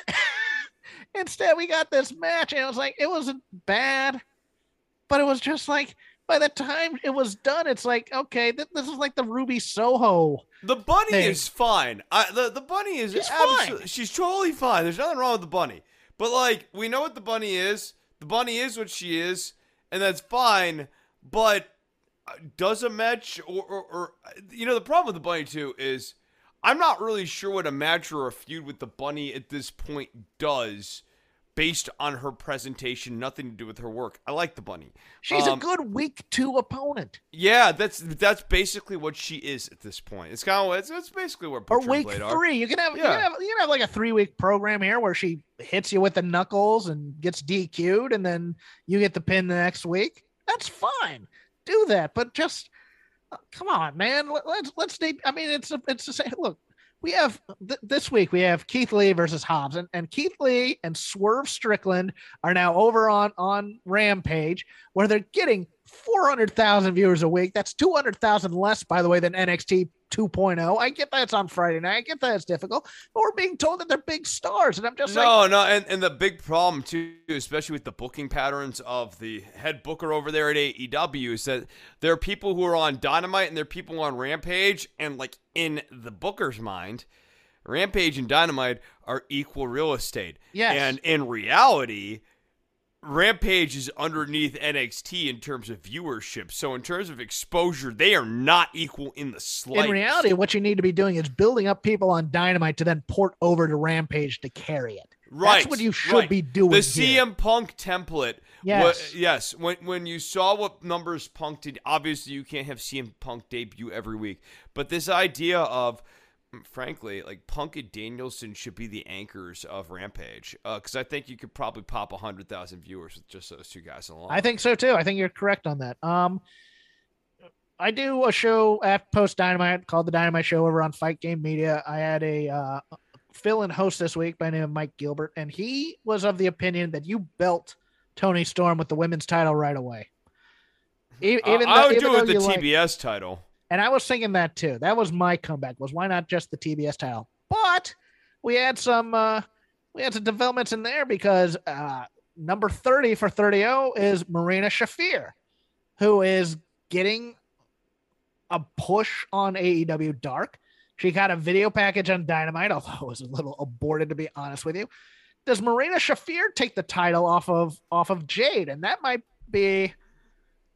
we got this match and it was like, it wasn't bad, but it was just like, by the time it was done, it's like, okay, this is like the Ruby Soho. The bunny thing. is fine. The bunny is fine. She's totally fine. There's nothing wrong with the bunny. But like, we know what the bunny is. The bunny is what she is, and that's fine. But does a match or the problem with the bunny too is I'm not really sure what a match or a feud with the bunny at this point does. Based on her presentation, nothing to do with her work. I like the bunny. She's a good week 2 opponent. Yeah, that's basically what she is at this point. It's kind of it's basically where or Butcher week and Blade 3. are. You can have like a 3-week program here where she hits you with the knuckles and gets DQ'd, and then you get the pin the next week. That's fine. Do that, but just come on, man. Let's. I mean, it's the same. Look. We have this week, we have Keith Lee versus Hobbs, and Keith Lee and Swerve Strickland are now over on Rampage, where they're getting 400,000 viewers a week. That's 200,000 less, by the way, than NXT 2.0. I get that it's on Friday night. I get that it's difficult, but we're being told that they're big stars, and I'm just and the big problem too, especially with the booking patterns of the head booker over there at AEW, is that there are people who are on Dynamite and there are people on Rampage, and like in the booker's mind, Rampage and Dynamite are equal real estate. Yes. And in reality, Rampage is underneath NXT in terms of viewership. So in terms of exposure, they are not equal in the slightest. In reality, what you need to be doing is building up people on Dynamite to then port over to Rampage to carry it. Right. That's what you should be doing. The here. CM Punk template. Yes. Yes. When you saw what numbers Punk did, obviously you can't have CM Punk debut every week. But this idea of, frankly, like Punk and Danielson should be the anchors of Rampage, because I think you could probably pop 100,000 viewers with just those two guys alone. I think so too. I think you're correct on that. I do a show at Post Dynamite called the Dynamite Show over on Fight Game Media. I had a fill-in host this week by the name of Mike Gilbert, and he was of the opinion that you belt Tony Storm with the women's title right away. I would do it with the TBS title. And I was thinking that too. That was my comeback. Was why not just the TBS title? But we had some developments in there because number 30 for 30-0 is Marina Shafir, who is getting a push on AEW Dark. She got a video package on Dynamite, although it was a little aborted, to be honest with you. Does Marina Shafir take the title off of Jade? And that might be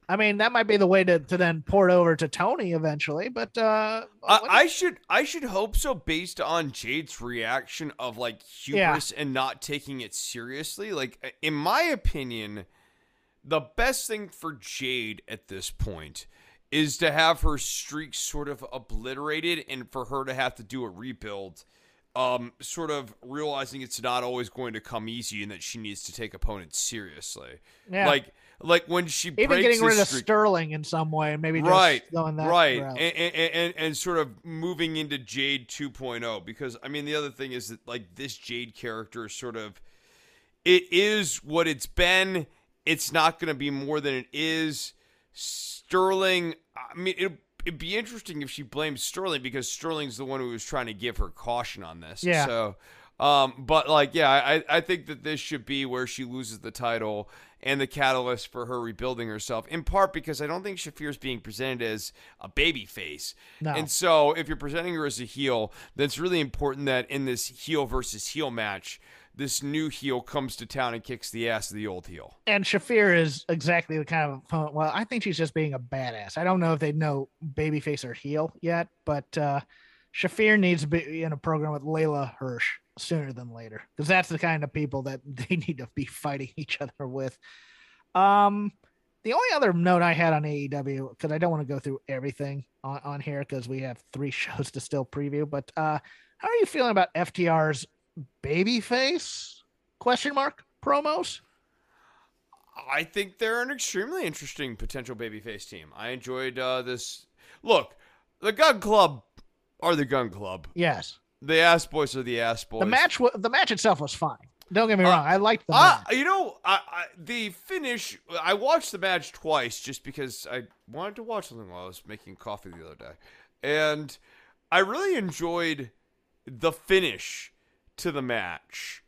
I mean, that might be the way to then port over to Tony eventually, but I should hope so, based on Jade's reaction of like hubris and not taking it seriously. Like, in my opinion, the best thing for Jade at this point is to have her streak sort of obliterated and for her to have to do a rebuild, sort of realizing it's not always going to come easy and that she needs to take opponents seriously. Yeah. Like when she even breaks getting rid of streak, Sterling in some way, maybe right, just going that right, route. and sort of moving into Jade 2.0, because I mean the other thing is that like this Jade character is sort of, it is what it's been. It's not going to be more than it is. Sterling, I mean, it'd be interesting if she blames Sterling, because Sterling's the one who was trying to give her caution on this. Yeah. So, but like, yeah, I think that this should be where she loses the title and the catalyst for her rebuilding herself, in part because I don't think Shafir's being presented as a baby face. No. And so if you're presenting her as a heel, then it's really important that in this heel versus heel match, this new heel comes to town and kicks the ass of the old heel. And Shafir is exactly the kind of opponent. Well, I think she's just being a badass. I don't know if they know babyface or heel yet, but Shafir needs to be in a program with Layla Hirsch sooner than later, because that's the kind of people that they need to be fighting each other with. The only other note I had on AEW, because I don't want to go through everything on here because we have 3 shows to still preview, but how are you feeling about FTR's babyface promos? I think they're an extremely interesting potential babyface team. I enjoyed this. Look, the Gun Club are the Gun Club. Yes. The Ass Boys are the Ass Boys. The match itself was fine. Don't get me wrong. I liked the match. You know, the finish, I watched the match twice just because I wanted to watch something while I was making coffee the other day. And I really enjoyed the finish to the match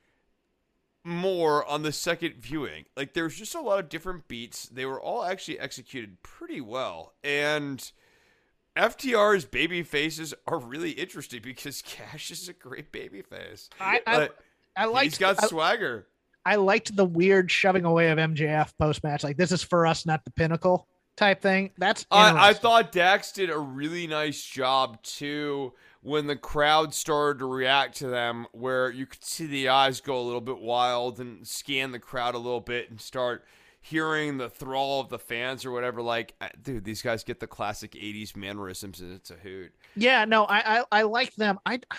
more on the second viewing. Like, there was just a lot of different beats. They were all actually executed pretty well. And FTR's baby faces are really interesting because Cash is a great baby face. I liked, he's got swagger. I liked the weird shoving away of MJF post match. Like, this is for us, not the Pinnacle type thing. That's I thought Dax did a really nice job too when the crowd started to react to them, where you could see the eyes go a little bit wild and scan the crowd a little bit and start hearing the thrall of the fans or whatever. Like, dude, these guys get the classic 80s mannerisms and it's a hoot. Yeah, no, I like them.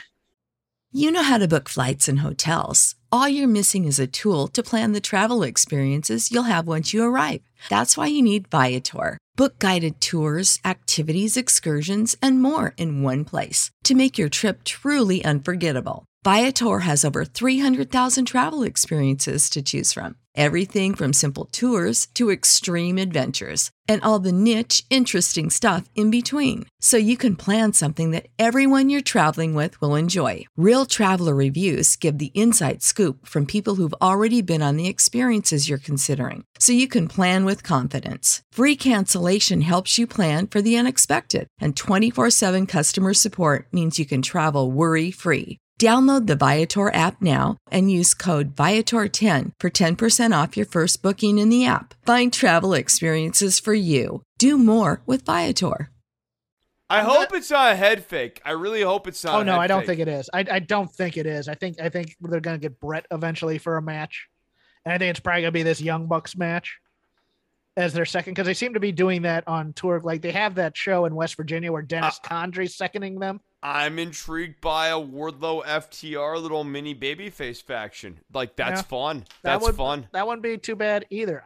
You know how to book flights and hotels. All you're missing is a tool to plan the travel experiences you'll have once you arrive. That's why you need Viator. Book guided tours, activities, excursions, and more in one place to make your trip truly unforgettable. Viator has over 300,000 travel experiences to choose from. Everything from simple tours to extreme adventures and all the niche, interesting stuff in between. So you can plan something that everyone you're traveling with will enjoy. Real traveler reviews give the inside scoop from people who've already been on the experiences you're considering. So you can plan with confidence. Free cancellation helps you plan for the unexpected. And 24/7 customer support means you can travel worry-free. Download the Viator app now and use code Viator10 for 10% off your first booking in the app. Find travel experiences for you. Do more with Viator. I hope it's not a head fake. I really hope it's not. Oh no, I don't think it is. I don't think it is. I think they're gonna get Brett eventually for a match, and I think it's probably gonna be this Young Bucks match as their second, because they seem to be doing that on tour. Like, they have that show in West Virginia where Dennis Condrey's seconding them. I'm intrigued by a Wardlow FTR little mini babyface faction. Like, that's fun. That's fun. That wouldn't be too bad either.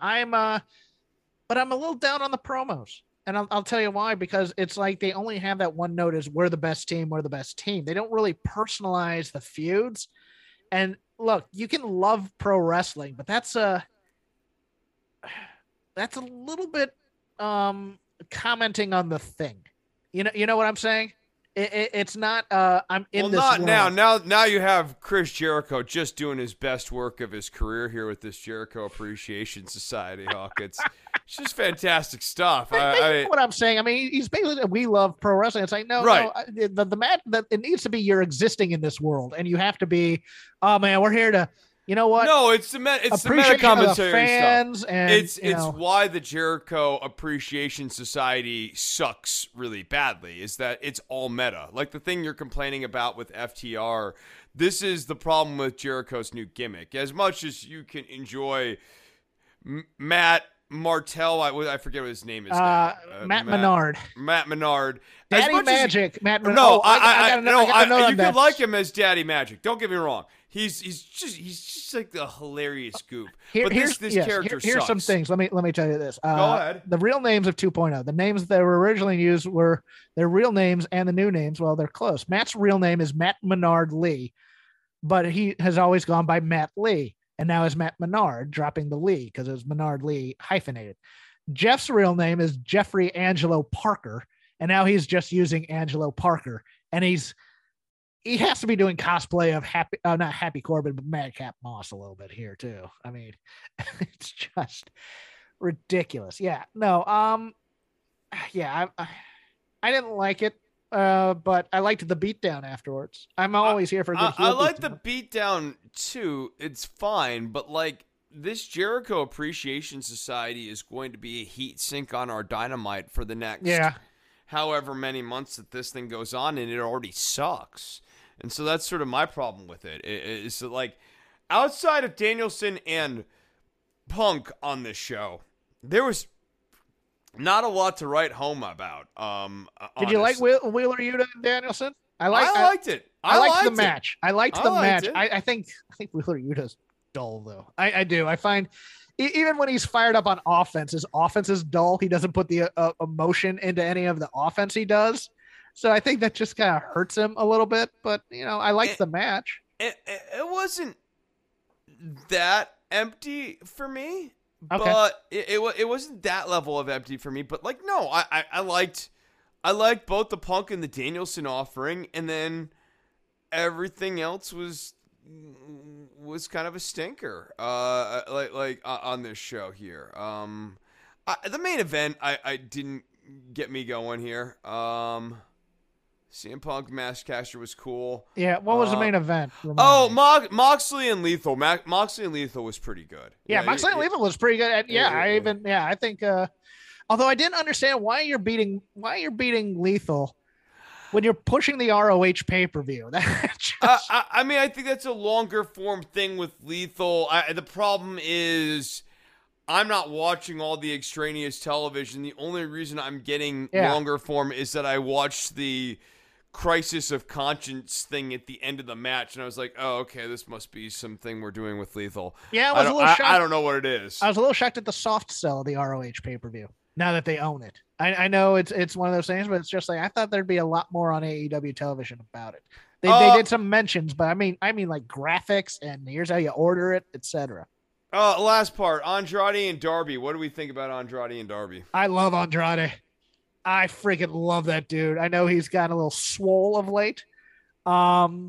But I'm a little down on the promos. And I'll tell you why, because it's like they only have that one note is we're the best team, we're the best team. They don't really personalize the feuds. And look, you can love pro wrestling, but that's a little bit commenting on the thing. You know what I'm saying? It's not I'm in this not world. now you have Chris Jericho just doing his best work of his career here with this Jericho Appreciation Society, Hawk. It's just fantastic stuff. What I'm saying, I mean, he's basically, we love pro wrestling. It's like, no, the match, that it needs to be you're existing in this world, and you have to be, oh man, we're here to You know what? No, it's the meta Appreciation commentary of the fans stuff. and It's you know, why the Jericho Appreciation Society sucks really badly. Is that it's all meta. Like the thing you're complaining about with FTR. This is the problem with Jericho's new gimmick. As much as you can enjoy Matt Martell, I forget what his name is now. Matt Menard. Matt Menard. Daddy Magic. Matt Menard. No, I gotta know you that. could like him as Daddy Magic. Don't get me wrong. He's just like the hilarious goof. But this character here's sucks. some things. Let me tell you this. Go ahead. The real names of 2.0. The names that were originally used were their real names, and the new names, well, they're close. Matt's real name is Matt Menard Lee, but he has always gone by Matt Lee, and now is Matt Menard, dropping the Lee because it was Menard Lee hyphenated. Jeff's real name is Jeffrey Angelo Parker, and now he's just using Angelo Parker, and he has to be doing cosplay of not Happy Corbin, but Madcap Moss a little bit here too. I mean, it's just ridiculous. Yeah, no, yeah, I didn't like it, but I liked the beatdown afterwards. I'm always here for a good. I like the beatdown too. It's fine, but like this Jericho Appreciation Society is going to be a heat sink on our Dynamite for the next however many months that this thing goes on, and it already sucks. And so that's sort of my problem with it. Is that like outside of Danielson and Punk on this show, there was not a lot to write home about. Did you like Wheeler Yuta and Danielson? I liked it. I liked the match. I liked the match. It. I think Wheeler Yuta's dull though. I do. I find even when he's fired up on offense, his offense is dull. He doesn't put the emotion into any of the offense he does. So I think that just kind of hurts him a little bit. But you know, I liked the match. It wasn't that empty for me. Okay. But it wasn't that level of empty for me. But like, no, I liked both the Punk and the Danielson offering, and then everything else was kind of a stinker. Like on this show here. The main event I didn't get me going here. CM Punk Maskcaster was cool. Yeah, what was the main event? Moxley and Lethal. Moxley and Lethal was pretty good. Yeah, Moxley and Lethal was pretty good. I think. Although I didn't understand why you're beating Lethal when you're pushing the ROH pay-per-view. I mean, I think that's a longer form thing with Lethal. The problem is I'm not watching all the extraneous television. The only reason I'm getting longer form is that I watched the Crisis of Conscience thing at the end of the match, and I was like, oh, okay, this must be something we're doing with Lethal. Yeah, I was a little shocked. I don't know what it is. I was a little shocked at the soft sell of the ROH pay-per-view now that they own it. I know it's one of those things, but it's just like I thought there'd be a lot more on AEW television about it. They did some mentions, but I mean like graphics and here's how you order it, etc. Last part, Andrade and Darby. What do we think about Andrade and Darby? I love Andrade. I freaking love that dude. I know he's gotten a little swole of late. But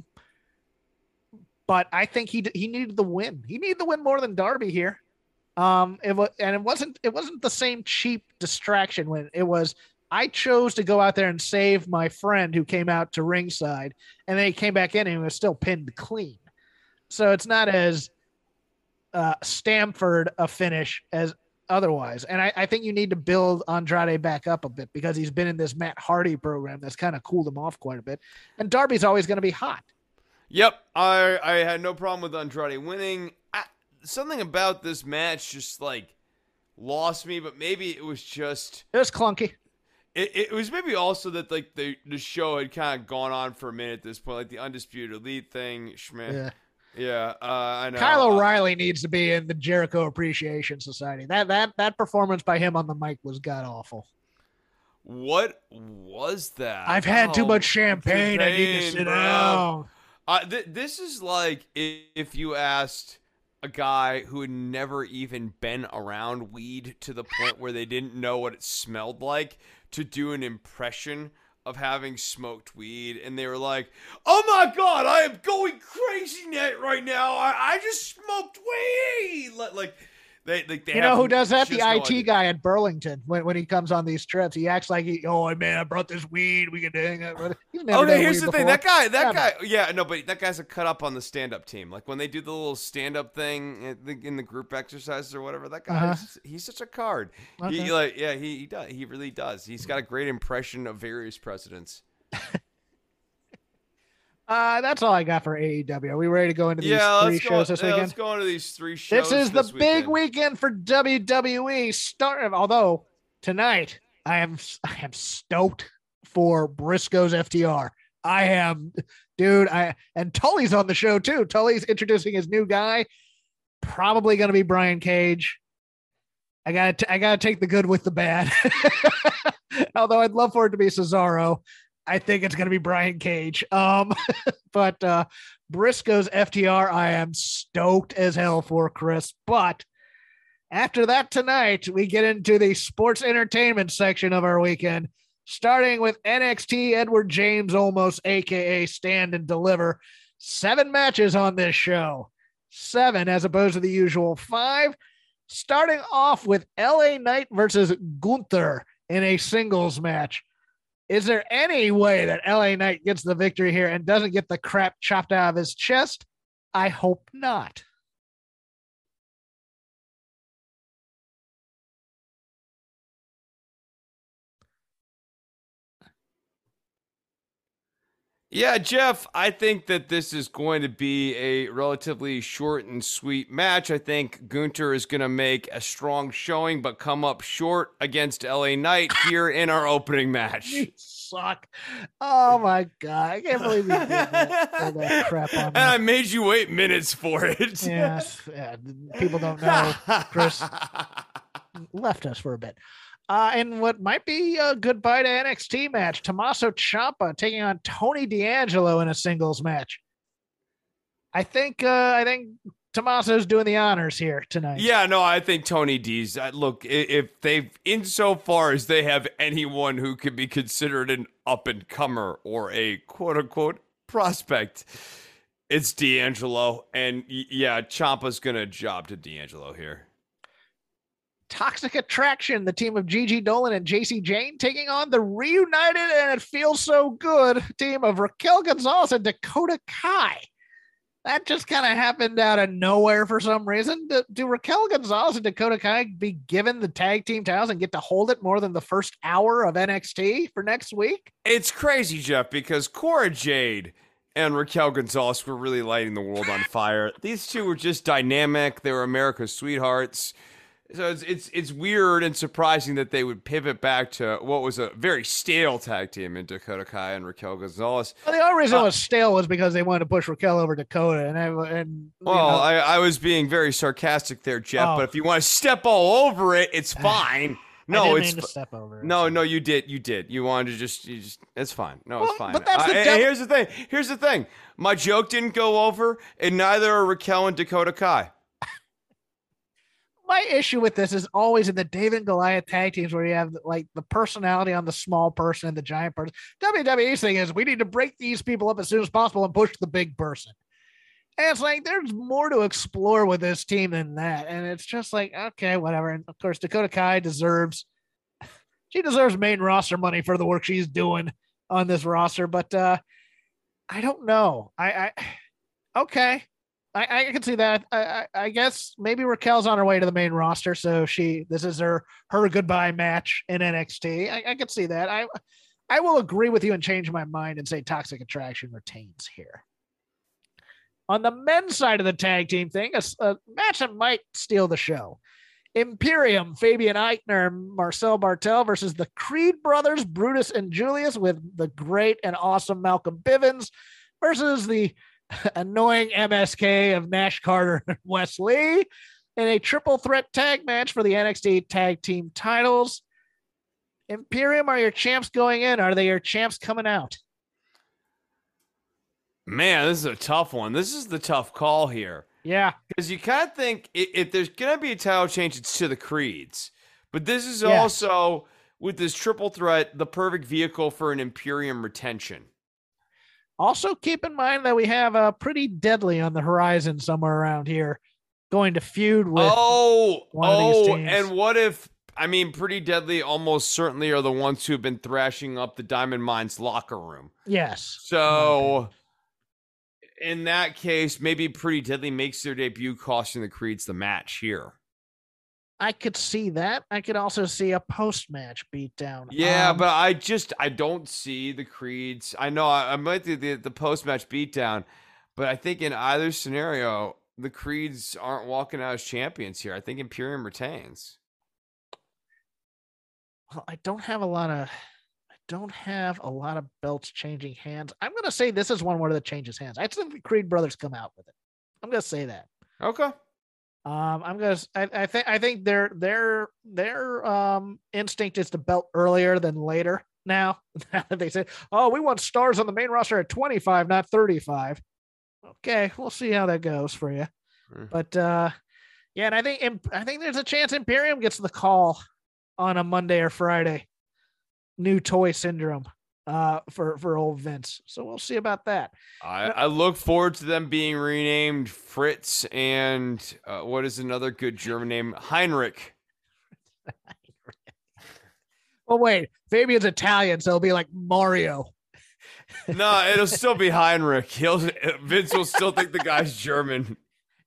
I think he needed the win. He needed the win more than Darby here. It wasn't the same cheap distraction when it was I chose to go out there and save my friend who came out to ringside, and then he came back in and he was still pinned clean. So it's not as Stamford a finish as otherwise. And I think you need to build Andrade back up a bit because he's been in this Matt Hardy program that's kind of cooled him off quite a bit. And Darby's always going to be hot. Yep. I had no problem with Andrade winning. Something about this match just like lost me, but maybe it was just... It was clunky. It was maybe also that like the show had kind of gone on for a minute at this point, like the Undisputed Elite thing. Schmidt. Yeah, I know. Kyle O'Reilly needs to be in the Jericho Appreciation Society. That performance by him on the mic was god awful. What was that? I've had too much champagne. I need to sit down. This is like if you asked a guy who had never even been around weed to the point where they didn't know what it smelled like to do an impression of having smoked weed, and they were like, oh my god, I am going crazy net right now. I just smoked weed. Like They you know who does that? The just no IT idea. guy at Burlington. When he comes on these trips, he acts like, oh man, I brought this weed. We can hang out. He's never Oh, no, done here's weed the thing. before. That guy, yeah, no, but that guy's a cut up on the stand-up team. Like when they do the little stand-up thing in the group exercises or whatever, that guy, he's such a card. Okay. He does. He really does. He's got a great impression of various presidents. That's all I got for AEW. Are we ready to go into these three shows this weekend? Let's go into these 3 shows. This is the big weekend for WWE. Although tonight I am stoked for Briscoe's FTR. I am, dude. And Tully's on the show too. Tully's introducing his new guy. Probably going to be Brian Cage. I gotta take the good with the bad. Although I'd love for it to be Cesaro. I think it's going to be Brian Cage. But Briscoe's FTR, I am stoked as hell for, Chris. But after that tonight, we get into the sports entertainment section of our weekend, starting with NXT Edward James Olmos, a.k.a. Stand and Deliver. 7 matches on this show. 7 as opposed to the usual 5. Starting off with LA Knight versus Gunther in a singles match. Is there any way that LA Knight gets the victory here and doesn't get the crap chopped out of his chest? I hope not. Yeah, Jeff, I think that this is going to be a relatively short and sweet match. I think Gunther is going to make a strong showing, but come up short against LA Knight here in our opening match. You suck. Oh my God. I can't believe you did that crap on me. And I made you wait minutes for it. Yes. Yeah, people don't know. Chris left us for a bit. And what might be a goodbye to NXT match, Tommaso Ciampa taking on Tony D'Angelo in a singles match. I think Tommaso's doing the honors here tonight. Yeah, no, I think Tony D's. Look, if they've, insofar as they have anyone who could be considered an up-and-comer or a quote-unquote prospect, it's D'Angelo. And yeah, Ciampa's going to job to D'Angelo here. Toxic Attraction, the team of Gigi Dolan and JC Jane taking on the reunited and it feels so good team of Raquel Gonzalez and Dakota Kai. That just kind of happened out of nowhere for some reason. Do Raquel Gonzalez and Dakota Kai be given the tag team titles and get to hold it more than the first hour of NXT for next week? It's crazy, Jeff, because Cora Jade and Raquel Gonzalez were really lighting the world on fire. These two were just dynamic. They were America's sweethearts. So it's weird and surprising that they would pivot back to what was a very stale tag team in Dakota Kai and Raquel Gonzalez. Well, the only reason it was stale was because they wanted to push Raquel over Dakota. I was being very sarcastic there, Jeff. But if you want to step all over it, it's fine. No, I didn't it's mean to step over it. No, you did. You wanted to just. It's fine. No, it's fine. But that's here's the thing. My joke didn't go over, and neither are Raquel and Dakota Kai. My issue with this is always in the David and Goliath tag teams where you have like the personality on the small person and the giant person. WWE's thing is we need to break these people up as soon as possible and push the big person. And it's like, there's more to explore with this team than that. And it's just like, okay, whatever. And of course, Dakota Kai deserves main roster money for the work she's doing on this roster. But I don't know. Okay. I can see that. I guess maybe Raquel's on her way to the main roster, so this is her goodbye match in NXT. I can see that. I will agree with you and change my mind and say Toxic Attraction retains here. On the men's side of the tag team thing, a match that might steal the show. Imperium, Fabian Eichner, and Marcel Bartel versus the Creed brothers, Brutus and Julius, with the great and awesome Malcolm Bivens versus the annoying MSK of Nash Carter and Wes Lee in a triple threat tag match for the NXT tag team titles. Imperium are your champs going in. Are they your champs coming out? Man, this is a tough one. This is the tough call here. Yeah. Because you kind of think if there's going to be a title change, it's to the Creeds. But this is also, with this triple threat, the perfect vehicle for an Imperium retention. Also, keep in mind that we have a Pretty Deadly on the horizon somewhere around here. going to feud with one of these teams. And what if, I mean, Pretty Deadly almost certainly are the ones who have been thrashing up the Diamond Mines locker room. Yes. So in that case, maybe Pretty Deadly makes their debut, costing the Creeds the match here. I could see that. I could also see a post-match beatdown. Yeah, but I don't see the Creeds. I know I might do the post-match beatdown, but I think in either scenario, the Creeds aren't walking out as champions here. I think Imperium retains. Well, I don't have a lot of belts changing hands. I'm going to say this is one where that changes hands. I think the Creed brothers come out with it. I'm going to say that. Okay. I think their instinct is to belt earlier than later. Now that they say, "Oh, we want stars on the main roster at 25, not 35." Okay, we'll see how that goes for you. But yeah, and I think there's a chance Imperium gets the call on a Monday or Friday. New toy syndrome for old Vince. So we'll see about that. I look forward to them being renamed Fritz and what is another good German name? Heinrich. Well, wait, Fabian's Italian, so it'll be like Mario. No, it'll still be Heinrich. Vince will still think the guy's German.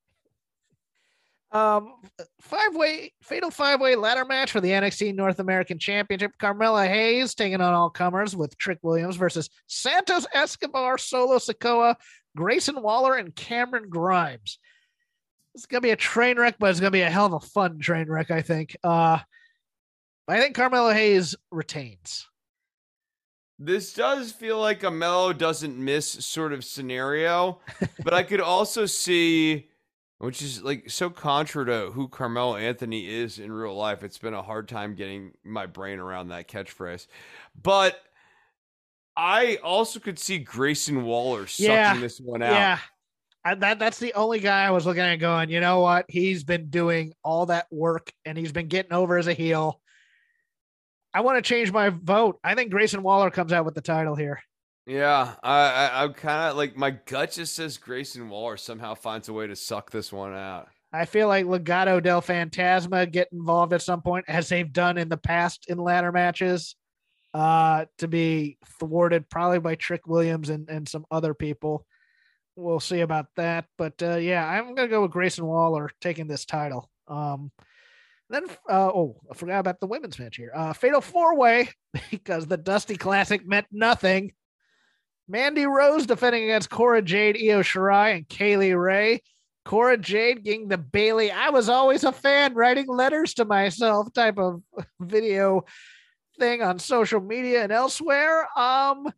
Fatal five-way ladder match for the NXT North American Championship. Carmella Hayes taking on all comers with Trick Williams versus Santos Escobar, Solo Sikoa, Grayson Waller, and Cameron Grimes. It's gonna be a train wreck, but it's gonna be a hell of a fun train wreck, I think. I think Carmella Hayes retains. This does feel like a Mello doesn't miss sort of scenario, but I could also see, which is like so contra to who Carmelo Anthony is in real life. It's been a hard time getting my brain around that catchphrase. But I also could see Grayson Waller sucking this one out. Yeah. That's the only guy I was looking at going, you know what? He's been doing all that work and he's been getting over as a heel. I want to change my vote. I think Grayson Waller comes out with the title here. Yeah, I'm kind of like, my gut just says Grayson Waller somehow finds a way to suck this one out. I feel like Legado del Fantasma get involved at some point, as they've done in the past in ladder matches, to be thwarted probably by Trick Williams and some other people. We'll see about that. But yeah, I'm going to go with Grayson Waller taking this title. Then, I forgot about the women's match here. Fatal 4-way, because the Dusty Classic meant nothing. Mandy Rose defending against Cora Jade, Io Shirai, and Kaylee Ray. Cora Jade getting the Bailey, I was always a fan, writing letters to myself type of video thing on social media and elsewhere. Io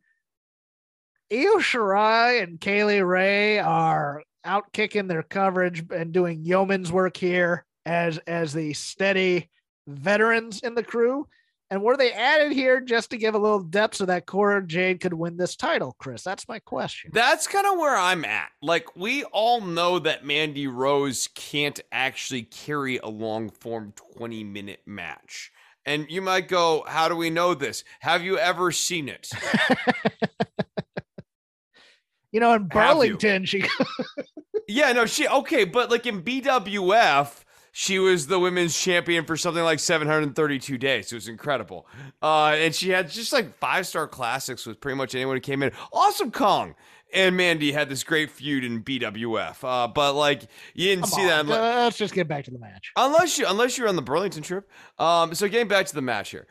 Shirai and Kaylee Ray are out kicking their coverage and doing yeoman's work here as the steady veterans in the crew. And were they added here just to give a little depth so that Cora Jade could win this title, Chris? That's my question. That's kind of where I'm at. Like, we all know that Mandy Rose can't actually carry a long-form 20-minute match. And you might go, how do we know this? Have you ever seen it? In Burlington, she... Yeah, no, okay, but like in BWF, she was the women's champion for something like 732 days. It was incredible. And she had just like 5-star classics with pretty much anyone who came in. Awesome Kong and Mandy had this great feud in BWF. But like, you didn't see that. Let's just get back to the match. Unless you're on the Burlington trip. So getting back to the match here.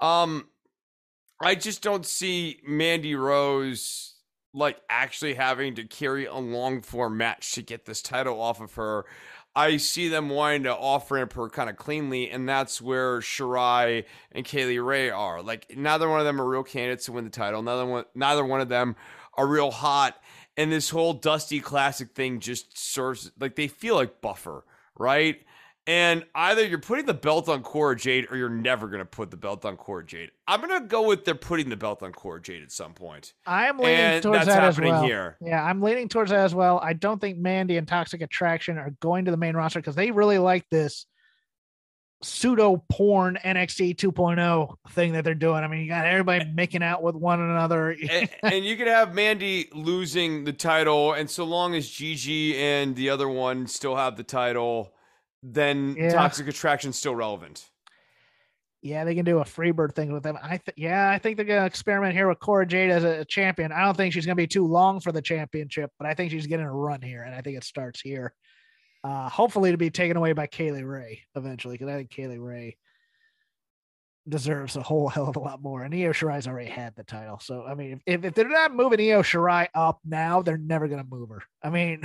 I just don't see Mandy Rose like actually having to carry a long form match to get this title off of her. I see them wanting to off-ramp her kind of cleanly, and that's where Shirai and Kaylee Ray are. Like, neither one of them are real candidates to win the title. Neither one of them are real hot. And this whole Dusty Classic thing just serves, like, they feel like buffer, right? And either you're putting the belt on Cora Jade or you're never going to put the belt on Cora Jade. I'm going to go with they're putting the belt on Cora Jade at some point. I am leaning towards that as well. Here. Yeah, I'm leaning towards that as well. I don't think Mandy and Toxic Attraction are going to the main roster because they really like this pseudo porn NXT 2.0 thing that they're doing. I mean, you got everybody making out with one another. And you could have Mandy losing the title, and so long as Gigi and the other one still have the title, then Toxic Attraction's still relevant. Yeah, they can do a Freebird thing with them. I think they're going to experiment here with Cora Jade as a champion. I don't think she's going to be too long for the championship, but I think she's getting a run here, and I think it starts here. Hopefully to be taken away by Kaylee Ray eventually, because I think Kaylee Ray deserves a whole hell of a lot more. And Io Shirai's already had the title. So, I mean, if they're not moving Io Shirai up now, they're never going to move her. I mean,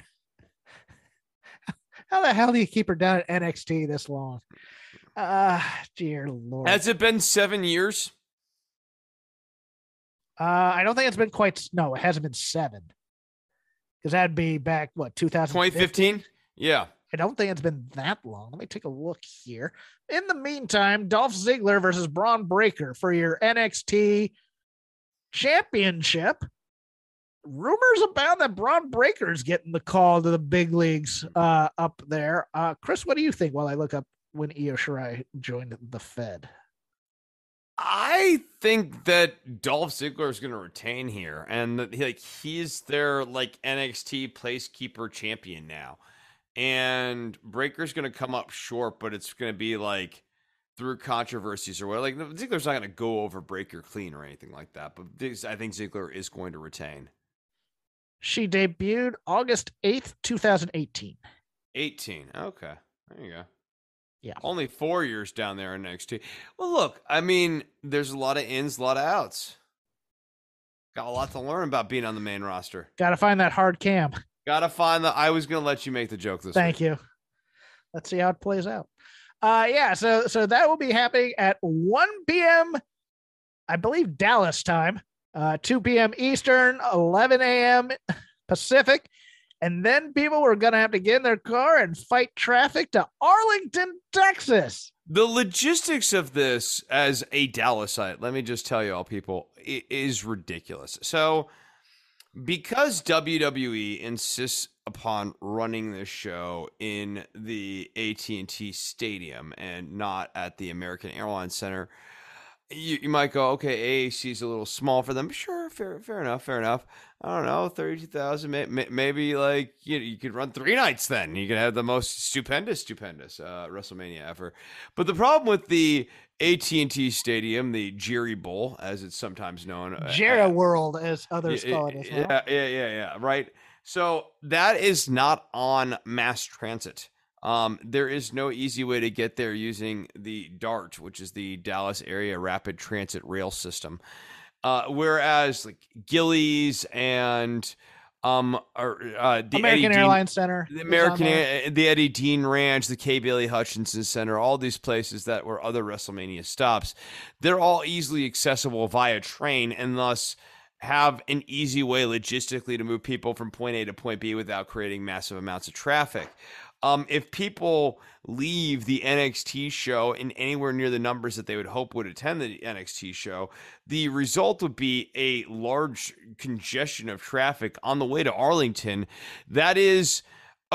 how the hell do you keep her down at NXT this long? Dear Lord. Has it been 7 years? I don't think it's been quite. No, it hasn't been 7. Because that'd be back, 2015? Yeah. I don't think it's been that long. Let me take a look here. In the meantime, Dolph Ziggler versus Braun Breaker for your NXT championship. Rumors about that Braun Breaker's getting the call to the big leagues up there. Chris, what do you think while I look up when Io Shirai joined the Fed? I think that Dolph Ziggler is going to retain here, and that he's their NXT placekeeper champion now. And Breaker's going to come up short, but it's going to be through controversies or what. Ziggler's not going to go over Breaker clean or anything like that. But I think Ziggler is going to retain. She debuted August 8th, 2018. 18. Okay. There you go. Yeah. Only 4 years down there in NXT. Well, look, I mean, there's a lot of ins, a lot of outs. Got a lot to learn about being on the main roster. Got to find that hard cam. Gotta find I was gonna let you make the joke this Thank week. you. Let's see how it plays out. So that will be happening at 1 p.m. I believe Dallas time, 2 p.m. Eastern, 11 a.m. Pacific. And then people were gonna have to get in their car and fight traffic to Arlington, Texas. The logistics of this as a Dallasite, let me just tell you all, people, it is ridiculous. So because WWE insists upon running this show in the AT&T Stadium and not at the American Airlines Center, you might go, okay, AAC is a little small for them. Sure, fair enough. I don't know, 32,000. Maybe you could run 3 nights then. You could have the most stupendous WrestleMania ever. But the problem with the AT&T Stadium, the Jerry Bowl, as it's sometimes known, Jerry World, as others call it as well. Yeah, right. So that is not on mass transit. There is no easy way to get there using the DART, which is the Dallas Area Rapid Transit Rail System. Whereas Gillies and the American Airlines Center, the Eddie Dean Ranch, the K. Bailey Hutchinson Center, all these places that were other WrestleMania stops, they're all easily accessible via train and thus have an easy way logistically to move people from point A to point B without creating massive amounts of traffic. If people leave the NXT show in anywhere near the numbers that they would hope would attend the NXT show, the result would be a large congestion of traffic on the way to Arlington. That is,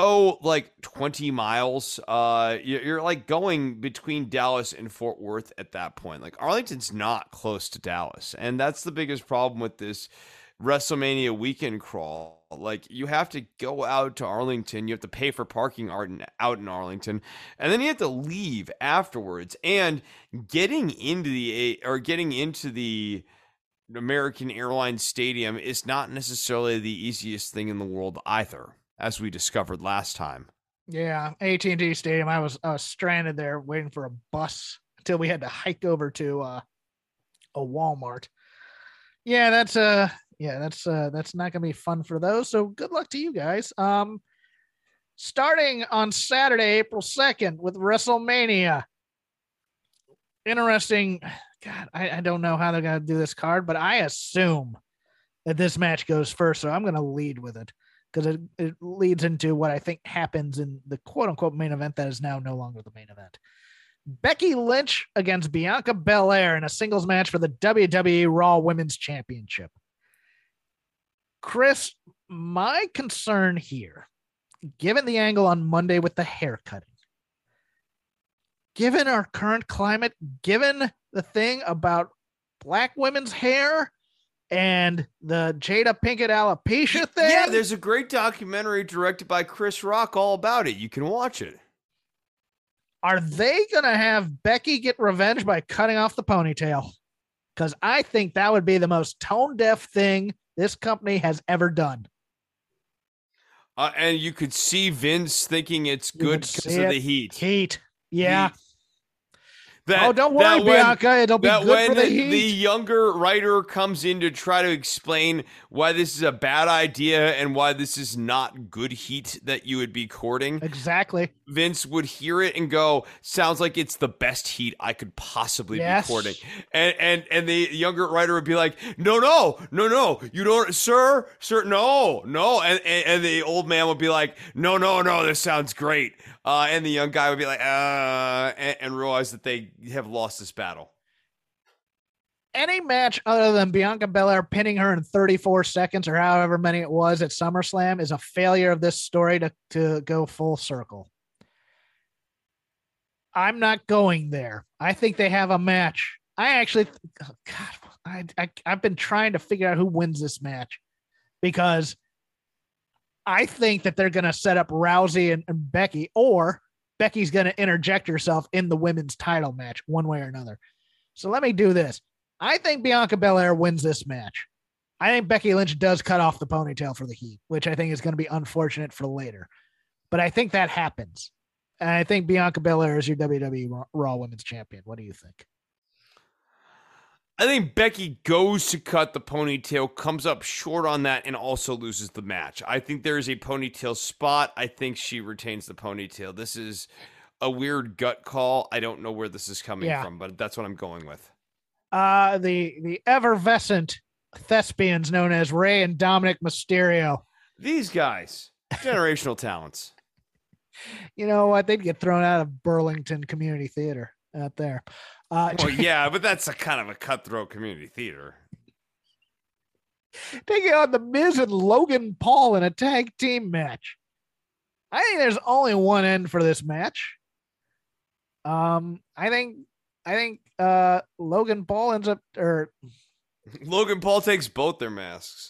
20 miles. You're going between Dallas and Fort Worth at that point. Arlington's not close to Dallas. And that's the biggest problem with this WrestleMania weekend crawl. You have to go out to Arlington, you have to pay for parking out in Arlington, and then you have to leave afterwards. And getting into the American Airlines Stadium is not necessarily the easiest thing in the world either, as we discovered last time. Yeah, AT&T Stadium. I was stranded there waiting for a bus until we had to hike over to a Walmart. Yeah, that's not gonna be fun for those. So good luck to you guys. Starting on Saturday, April 2nd with WrestleMania. Interesting. God, I don't know how they're gonna do this card, but I assume that this match goes first. So I'm gonna lead with it because it leads into what I think happens in the quote unquote main event that is now no longer the main event. Becky Lynch against Bianca Belair in a singles match for the WWE Raw Women's Championship. Chris, my concern here, given the angle on Monday with the hair cutting, given our current climate, given the thing about black women's hair and the Jada Pinkett alopecia thing. Yeah, there's a great documentary directed by Chris Rock all about it. You can watch it. Are they going to have Becky get revenge by cutting off the ponytail? Because I think that would be the most tone-deaf thing this company has ever done. And you could see Vince thinking it's good because of the heat. Heat. Yeah. That, don't worry, Bianca. It'll be good for the heat. The younger writer comes in to try to explain why this is a bad idea and why this is not good heat that you would be courting. Exactly. Vince would hear it and go, sounds like it's the best heat I could possibly be courting. And the younger writer would be like, no, you don't, sir, no. And the old man would be like, no, this sounds great. And the young guy would be like, and realize that they have lost this battle. Any match other than Bianca Belair pinning her in 34 seconds or however many it was at SummerSlam is a failure of this story to go full circle. I'm not going there. I think they have a match. I've been trying to figure out who wins this match because I think that they're going to set up Rousey and Becky, or Becky's going to interject herself in the women's title match one way or another. So let me do this. I think Bianca Belair wins this match. I think Becky Lynch does cut off the ponytail for the heat, which I think is going to be unfortunate for later. But I think that happens. And I think Bianca Belair is your WWE Raw Women's Champion. What do you think? I think Becky goes to cut the ponytail, comes up short on that, and also loses the match. I think there is a ponytail spot. I think she retains the ponytail. This is a weird gut call. I don't know where this is coming from, but that's what I'm going with. The effervescent thespians known as Rey and Dominic Mysterio. These guys, generational talents. You know what? They'd get thrown out of Burlington Community Theater out there. Well, yeah, but that's a kind of a cutthroat community theater. Taking on The Miz and Logan Paul in a tag team match. I think there's only one end for this match. I think Logan Paul ends up, or Logan Paul takes both their masks.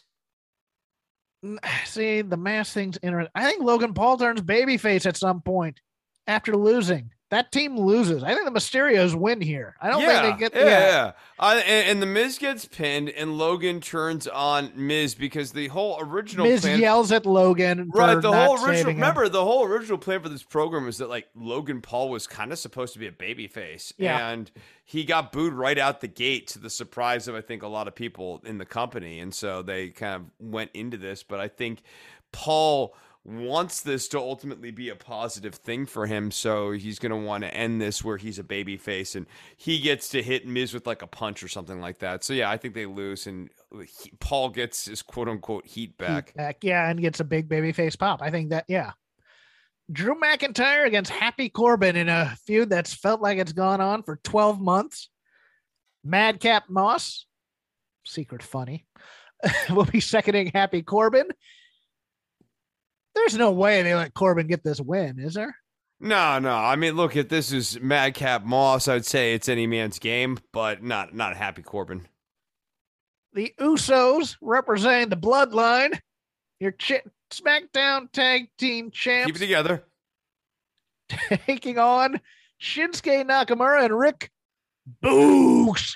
See, the mask thing's interesting. I think Logan Paul turns babyface at some point after losing. That team loses. I think the Mysterios win here. I don't think they get. Yeah. And the Miz gets pinned, and Logan turns on Miz because the whole original Miz plan yells at Logan. Right. The whole original plan for this program was that like Logan Paul was kind of supposed to be a babyface, and he got booed right out the gate to the surprise of I think a lot of people in the company, and so they kind of went into this. But I think Paul wants this to ultimately be a positive thing for him, so he's going to want to end this where he's a babyface and he gets to hit Miz with like a punch or something like that. So yeah, I think they lose and Paul gets his quote unquote heat back. And gets a big babyface pop. I think that, Drew McIntyre against Happy Corbin in a feud that's felt like it's gone on for 12 months. Madcap Moss, secret funny, will be seconding Happy Corbin. There's no way they let Corbin get this win, is there? No. I mean, look, if this is Madcap Moss, I'd say it's any man's game, but not Happy Corbin. The Usos representing the Bloodline, your SmackDown Tag Team Champs. Keep it together. Taking on Shinsuke Nakamura and Rick Boogs.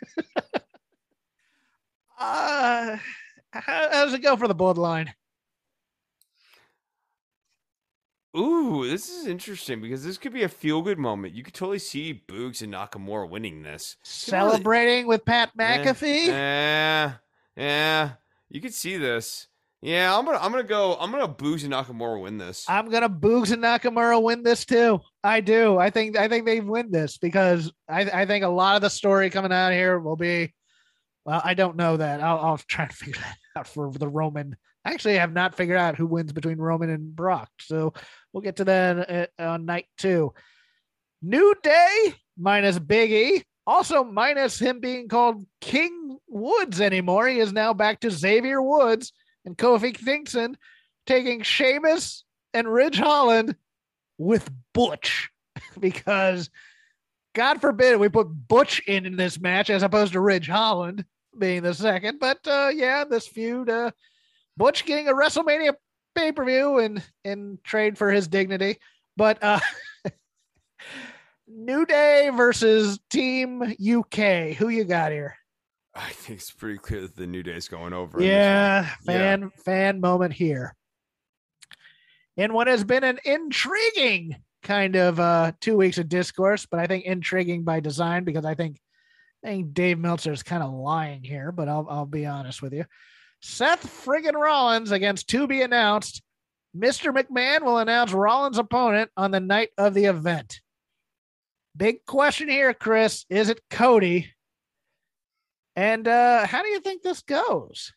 How does it go for the Bloodline? Ooh, this is interesting because this could be a feel-good moment. You could totally see Boogs and Nakamura winning this. Celebrating with Pat McAfee? Yeah. You could see this. Yeah, I'm gonna Boogs and Nakamura win this. I'm gonna Boogs and Nakamura win this too. I do. I think they win this because I think a lot of the story coming out here will be. Well, I don't know that. I'll try to figure that out for the Roman. Actually, I have not figured out who wins between Roman and Brock. So we'll get to that on night 2. New Day minus Big E. Also minus him being called King Woods anymore. He is now back to Xavier Woods and Kofi Kingston taking Sheamus and Ridge Holland with Butch because God forbid we put Butch in this match as opposed to Ridge Holland being the second. But yeah, this feud, Butch getting a WrestleMania pay-per-view and trade for his dignity. But New Day versus Team UK. Who you got here? I think it's pretty clear that the New Day is going over. Yeah, fan moment here. In what has been an intriguing kind of 2 weeks of discourse, but I think intriguing by design, because I think Dave Meltzer is kind of lying here, but I'll be honest with you. Seth friggin' Rollins against to be announced. Mr. McMahon will announce Rollins' opponent on the night of the event. Big question here, Chris. Is it Cody? And how do you think this goes?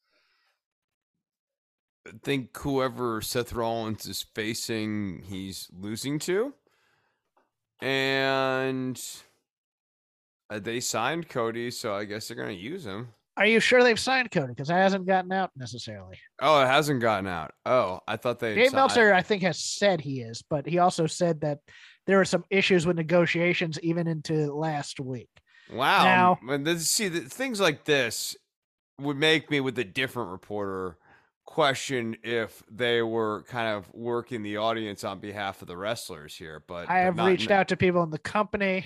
I think whoever Seth Rollins is facing, he's losing to. And they signed Cody, so I guess they're going to use him. Are you sure they've signed Cody? Because it hasn't gotten out necessarily. Oh, it hasn't gotten out. Oh, I thought they. Dave Meltzer, I think, has said he is, but he also said that there were some issues with negotiations even into last week. Wow. Things like this would make me, with a different reporter, question if they were kind of working the audience on behalf of the wrestlers here. But I have reached out to people in the company.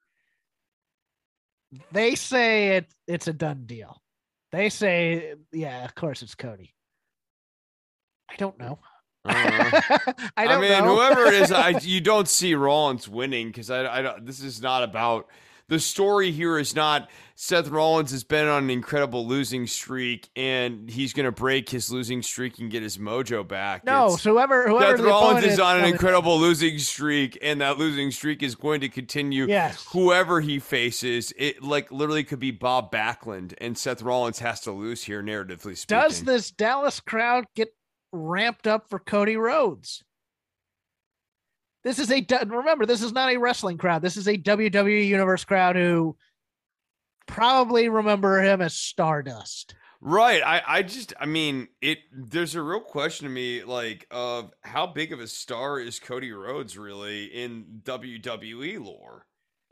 They say it's a done deal. They say, yeah, of course it's Cody. I don't know. I mean, know. Whoever it is, you don't see Rollins winning, because I don't. This is not about. The story here is not Seth Rollins has been on an incredible losing streak and he's going to break his losing streak and get his mojo back. No, so whoever Seth Rollins is on an incredible losing streak, and that losing streak is going to continue. Yes. Whoever he faces, it literally could be Bob Backlund, and Seth Rollins has to lose here, narratively speaking. Does this Dallas crowd get ramped up for Cody Rhodes? This is remember, this is not a wrestling crowd. This is a WWE Universe crowd who probably remember him as Stardust. Right. I mean, there's a real question to me, of how big of a star is Cody Rhodes really in WWE lore?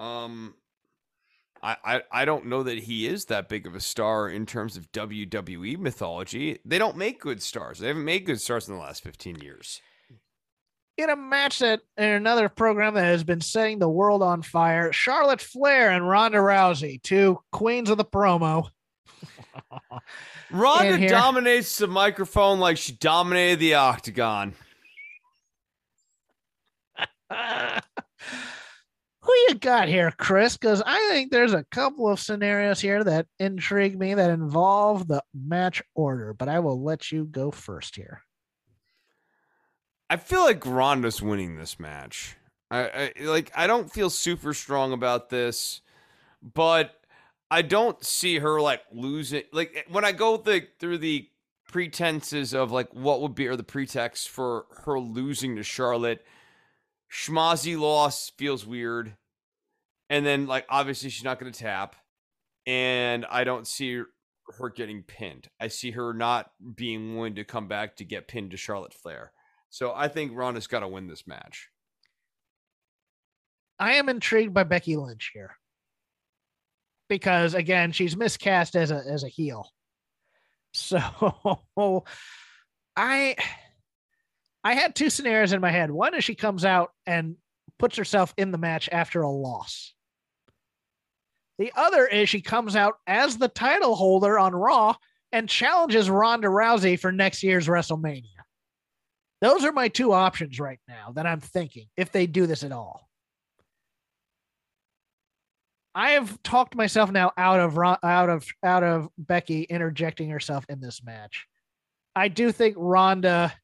I don't know that he is that big of a star in terms of WWE mythology. They don't make good stars. They haven't made good stars in the last 15 years. In a match in another program that has been setting the world on fire, Charlotte Flair and Ronda Rousey, two queens of the promo. Ronda dominates the microphone like she dominated the octagon. Who you got here, Chris? Because I think there's a couple of scenarios here that intrigue me that involve the match order, but I will let you go first here. I feel like Ronda's winning this match. I don't feel super strong about this, but I don't see her losing. When I go through the pretenses of what would be, or the pretext for her losing to Charlotte, schmozzy loss feels weird, and then obviously she's not going to tap, and I don't see her getting pinned. I see her not being willing to come back to get pinned to Charlotte Flair. So I think Ronda's got to win this match. I am intrigued by Becky Lynch here, because again, she's miscast as a heel. So I had two scenarios in my head. One is she comes out and puts herself in the match after a loss. The other is she comes out as the title holder on Raw and challenges Ronda Rousey for next year's WrestleMania. Those are my two options right now that I'm thinking, if they do this at all. I have talked myself now out of Becky interjecting herself in this match. I do think Ronda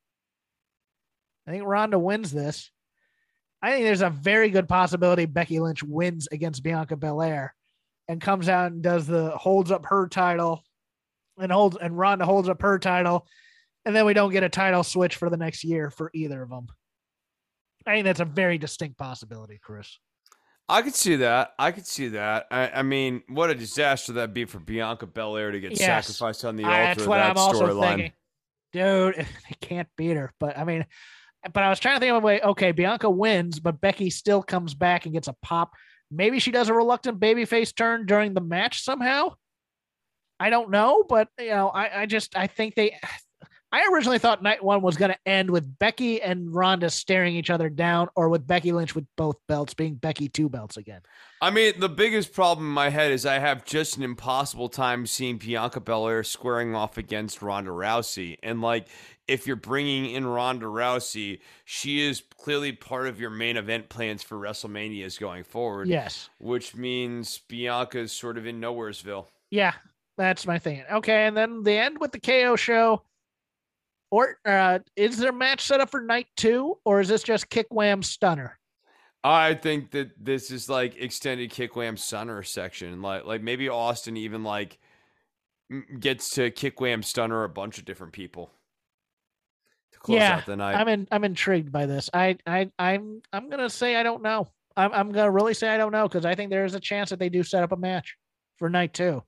wins this. I think there's a very good possibility Becky Lynch wins against Bianca Belair and comes out and holds up her title, and Ronda holds up her title. And then we don't get a title switch for the next year for either of them. I think that's a very distinct possibility, Chris. I could see that. I mean, what a disaster that'd be for Bianca Belair to get sacrificed on the altar. That's what I'm also thinking. Dude, they can't beat her. But I was trying to think of a way, okay, Bianca wins, but Becky still comes back and gets a pop Maybe she does a reluctant babyface turn during the match somehow. I don't know, but I think I originally thought night one was going to end with Becky and Ronda staring each other down, or with Becky Lynch with both belts being Becky 2 belts again. I mean, the biggest problem in my head is I have just an impossible time seeing Bianca Belair squaring off against Ronda Rousey. And like, if you're bringing in Ronda Rousey, she is clearly part of your main event plans for WrestleManias going forward. Yes. Which means Bianca is sort of in Nowheresville. Yeah, that's my thing. Okay, and then the end with the KO show. Or is there a match set up for night 2, or is this just kick wham stunner? I think that this is like extended kick wham stunner section. Like maybe Austin even like gets to kick wham stunner a bunch of different people to close out the night. I'm intrigued by this. I'm gonna say I don't know. I'm gonna really say I don't know, because I think there is a chance that they do set up a match for night 2.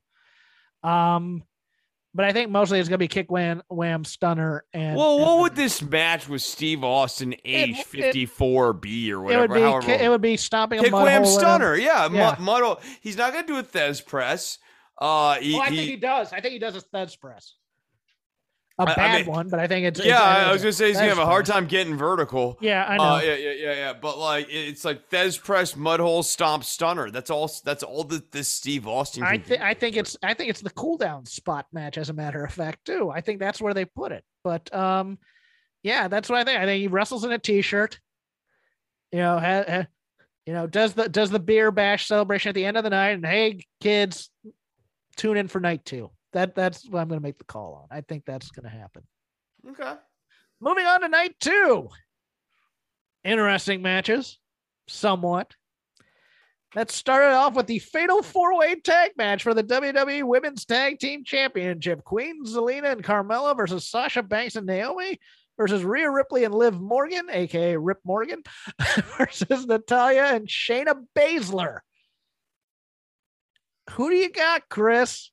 But I think mostly it's going to be kick wham stunner. And what would this match with Steve Austin age 54 be or whatever? It would be stomping kick a mud wham hole stunner. Yeah. Mud. He's not going to do a Thez press. I think he does. I think he does a Thez press. I mean, one, but I think it's I was gonna say he's gonna have a hard time getting vertical. Yeah, I know. Yeah. But like, it's like Thez press, mud hole, stomp, stunner. That's all that this Steve Austin. I think it's the cool down spot match, as a matter of fact, too. I think that's where they put it. But yeah, that's what I think. I think he wrestles in a t-shirt. Does the beer bash celebration at the end of the night, and hey kids, tune in for night 2. That's what I'm going to make the call on. I think that's going to happen. Okay. Moving on to night 2. Interesting matches, somewhat. That started off with the fatal 4-way tag match for the WWE Women's Tag Team Championship. Queen Zelina and Carmella versus Sasha Banks and Naomi versus Rhea Ripley and Liv Morgan, a.k.a. Rip Morgan, versus Natalya and Shayna Baszler. Who do you got, Chris?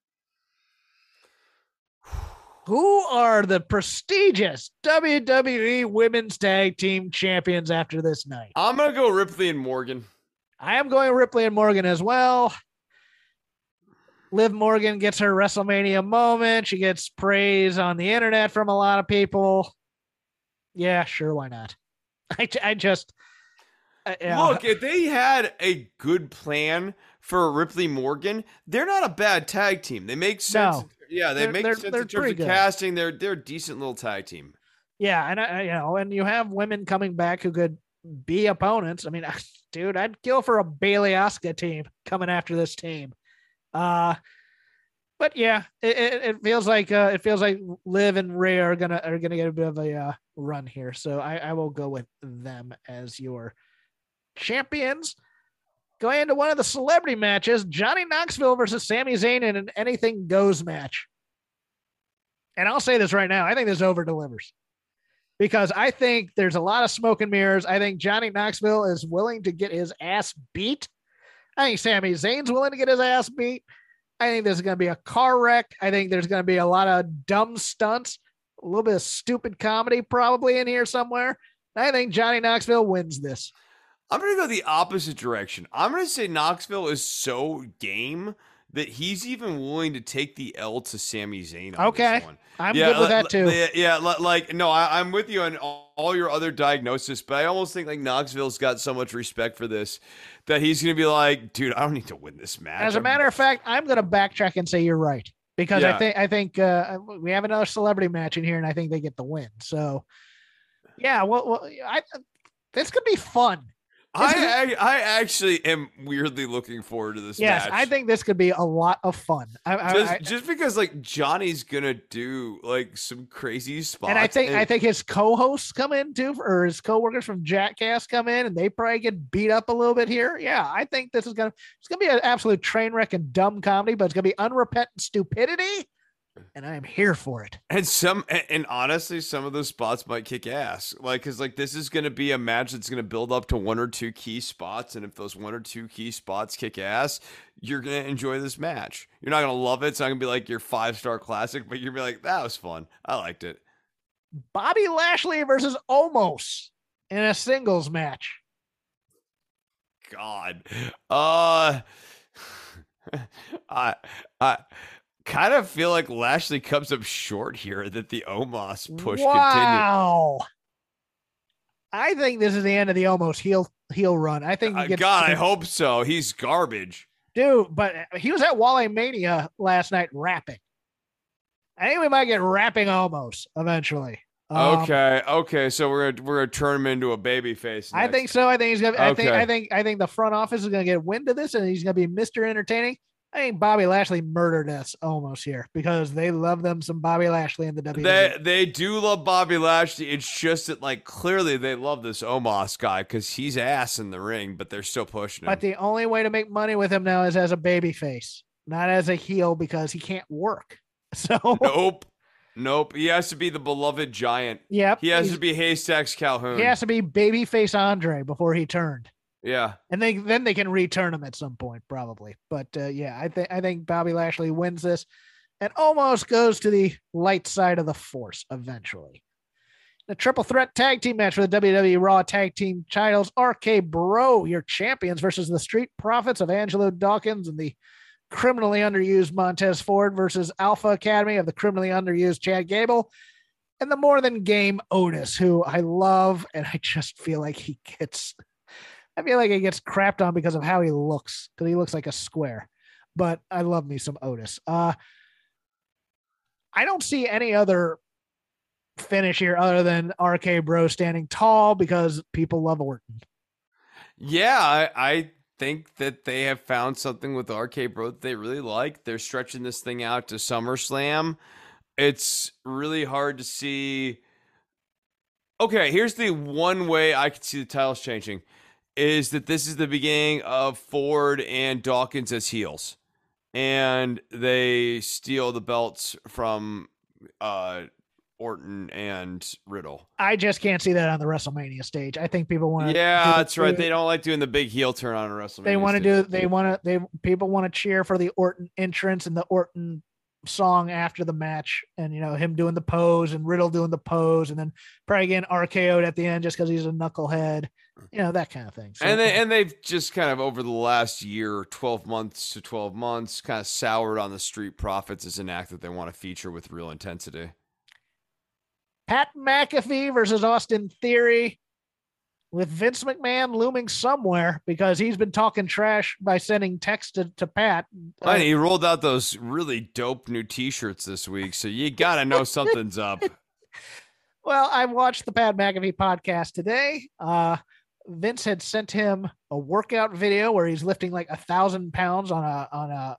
Who are the prestigious WWE Women's Tag Team Champions after this night? I'm going to go Ripley and Morgan. I am going Ripley and Morgan as well. Liv Morgan gets her WrestleMania moment. She gets praise on the internet from a lot of people. Yeah, sure, why not? I just... Look, if they had a good plan for Ripley Morgan, they're not a bad tag team. They make sense. No. Yeah, they make sense in terms of casting. They're a decent little tag team. Yeah, and and you have women coming back who could be opponents. I mean, dude, I'd kill for a Bayley Asuka team coming after this team. But yeah, it feels like Liv and Rhea are gonna get a bit of a run here. So I will go with them as your champions. Going into one of the celebrity matches, Johnny Knoxville versus Sami Zayn in an anything goes match. And I'll say this right now. I think this over delivers, because I think there's a lot of smoke and mirrors. I think Johnny Knoxville is willing to get his ass beat. I think Sami Zayn's willing to get his ass beat. I think there's going to be a car wreck. I think there's going to be a lot of dumb stunts, a little bit of stupid comedy probably in here somewhere. I think Johnny Knoxville wins this. I'm going to go the opposite direction. I'm going to say Knoxville is so game that he's even willing to take the L to Sami Zayn on this one. I'm good with that too. I'm with you on all your other diagnosis, but I almost think like Knoxville's got so much respect for this that he's going to be like, dude, I don't need to win this match. As a matter of fact, I'm going to backtrack and say you're right, because I think we have another celebrity match in here, and I think they get the win. So, yeah, this could be fun. I actually am weirdly looking forward to this match. Yes, I think this could be a lot of fun. Just because like Johnny's gonna do like some crazy spots, and I think his co-hosts come in too, or his co-workers from Jackass come in, and they probably get beat up a little bit here. Yeah, I think this is gonna be an absolute train wreck and dumb comedy, but it's gonna be unrepentant stupidity. And I am here for it. And honestly, some of those spots might kick ass. Like, cause like this is going to be a match that's going to build up to one or two key spots. And if those one or two key spots kick ass, you're going to enjoy this match. You're not going to love it. It's not going to be like your 5-star classic, but you're going to be like, that was fun. I liked it. Bobby Lashley versus Omos in a singles match. God. I kind of feel like Lashley comes up short here, that the Omos push continues. Wow. I think this is the end of the almost heel run. I think he gets, God, I hope so. He's garbage. dude, but he was at Wally Mania last night rapping. I think we might get rapping almost eventually. Okay. So we're gonna turn him into a baby face. I think so. I think he's gonna. I think the front office is gonna get wind of this, and he's gonna be Mr. Entertaining. I think Bobby Lashley murdered us almost here because they love them some Bobby Lashley in the WWE. They do love Bobby Lashley. It's just that, like, clearly they love this Omos guy because he's ass in the ring, but they're still pushing him. But the only way to make money with him now is as a baby face, not as a heel, because he can't work. So Nope. He has to be the beloved giant. Yep. He has to be Haystacks Calhoun. He has to be babyface Andre before he turned. Yeah. And then they can return him at some point, probably. But yeah, I think Bobby Lashley wins this and almost goes to the light side of the force eventually. The triple threat tag team match for the WWE Raw tag team titles. RK Bro, your champions, versus the Street Profits of Angelo Dawkins and the criminally underused Montez Ford versus Alpha Academy of the criminally underused Chad Gable and the more than game Otis, who I love. And I just feel like he gets crapped on because of how he looks, because he looks like a square. But I love me some Otis. I don't see any other finish here other than RK Bro standing tall because people love Orton. Yeah, I think that they have found something with RK Bro that they really like. They're stretching this thing out to SummerSlam. It's really hard to see. Okay, here's the one way I could see the titles changing. Is that this is the beginning of Ford and Dawkins as heels. And they steal the belts from Orton and Riddle. I just can't see that on the WrestleMania stage. I think people want to. Yeah, that's right. They don't like doing the big heel turn on a WrestleMania. They want to do. People want to cheer for the Orton entrance and the Orton song after the match, and him doing the pose and Riddle doing the pose, and then probably getting RKO'd at the end just because he's a knucklehead. That kind of thing. So, and they've just kind of over the last year, 12 months, kind of soured on the Street Profits as an act that they want to feature with real intensity. Pat McAfee versus Austin Theory, with Vince McMahon looming somewhere because he's been talking trash by sending text to Pat. And he rolled out those really dope new T-shirts this week, so you got to know something's up. Well, I watched the Pat McAfee podcast today. Vince had sent him a workout video where he's lifting like 1,000 pounds on a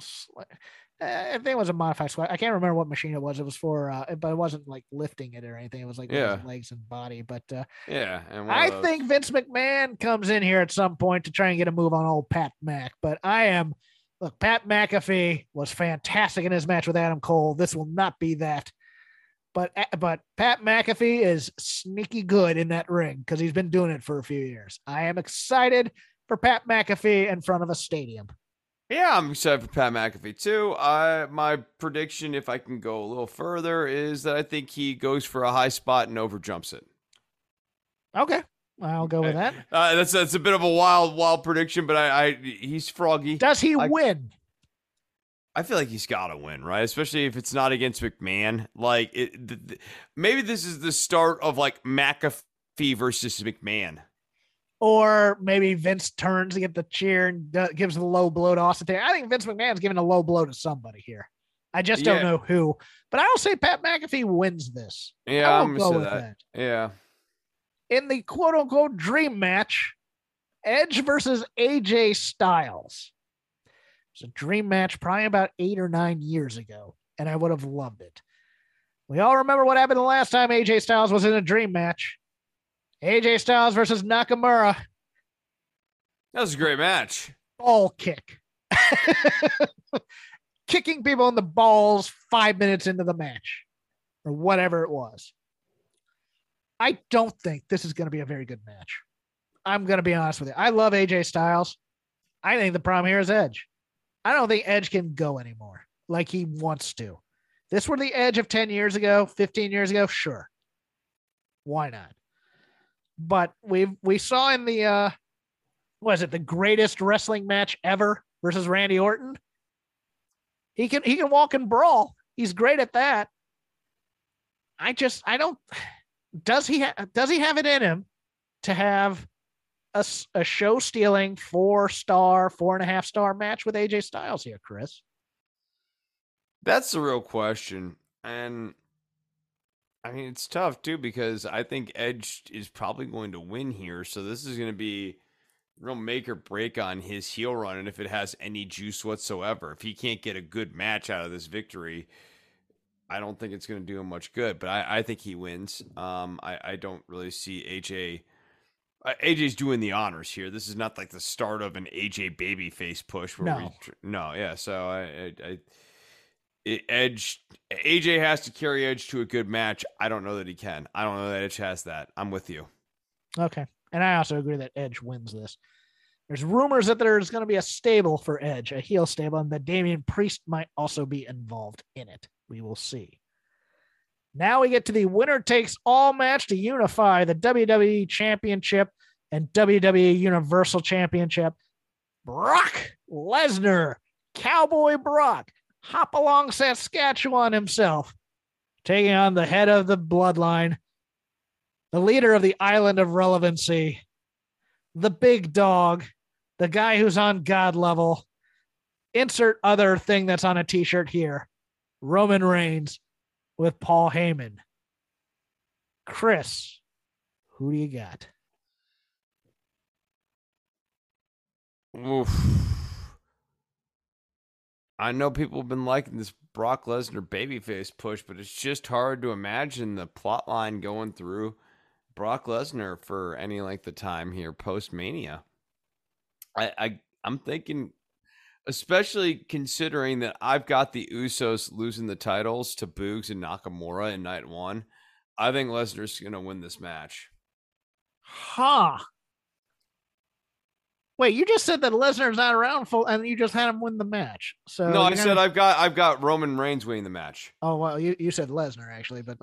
I think it was a modified squat. I can't remember what machine it was. It was for, but it wasn't like lifting it or anything. It was like legs and body. But yeah, and I think Vince McMahon comes in here at some point to try and get a move on old Pat Mac. But Pat McAfee was fantastic in his match with Adam Cole. This will not be that. But Pat McAfee is sneaky good in that ring because he's been doing it for a few years. I am excited for Pat McAfee in front of a stadium. Yeah, I'm excited for Pat McAfee too. My prediction, if I can go a little further, is that I think he goes for a high spot and overjumps it. Okay, I'll go with that. That's a bit of a wild prediction, but he's froggy. Does he win? I feel like he's got to win, right? Especially if it's not against McMahon. Like, maybe this is the start of like McAfee versus McMahon. Or maybe Vince turns to get the cheer and gives the low blow to Austin Theory. I think Vince McMahon's giving a low blow to somebody here. I just don't know who. But I will say Pat McAfee wins this. Yeah, I'm going to say that. Yeah. In the quote-unquote dream match, Edge versus AJ Styles. It's a dream match probably about 8 or 9 years ago, and I would have loved it. We all remember what happened the last time AJ Styles was in a dream match. AJ Styles versus Nakamura. That was a great match. Ball kick. Kicking people in the balls 5 minutes into the match, or whatever it was. I don't think this is going to be a very good match. I'm going to be honest with you. I love AJ Styles. I think the problem here is Edge. I don't think Edge can go anymore like he wants to. This were the Edge of 10 years ago, 15 years ago, sure. Why not? But we saw in the was it the greatest wrestling match ever versus Randy Orton? He can walk and brawl. He's great at that. I don't. Does he have it in him to have a show stealing 4.5-star match with AJ Styles here, Chris? That's the real question. And I mean, it's tough too, because I think Edge is probably going to win here. So this is going to be real make or break on his heel run. And if it has any juice whatsoever, if he can't get a good match out of this victory, I don't think it's going to do him much good, but I think he wins. I don't really see AJ. AJ's doing the honors here. This is not like the start of an AJ babyface push. Where yeah. So AJ has to carry Edge to a good match. I don't know that he can. I don't know that Edge has that. I'm with you. Okay, and I also agree that Edge wins this. There's rumors that there's going to be a stable for Edge, a heel stable, and that Damian Priest might also be involved in it. We will see. Now we get to the winner takes all match to unify the WWE Championship and WWE Universal Championship. Brock Lesnar, Cowboy Brock, Hopalong Saskatchewan himself, taking on the head of the bloodline, the leader of the island of relevancy, the big dog, the guy who's on God level. Insert other thing that's on a t-shirt here. Roman Reigns with Paul Heyman. Chris, who do you got? Oof. I know people have been liking this Brock Lesnar babyface push, but it's just hard to imagine the plot line going through Brock Lesnar for any length of time here post-Mania. I'm thinking, especially considering that I've got the Usos losing the titles to Boogs and Nakamura in night one, I think Lesnar's going to win this match. Huh. Wait, you just said that Lesnar's not around full, and you just had him win the match. So no, I said I've got Roman Reigns winning the match. Oh well, you said Lesnar actually, but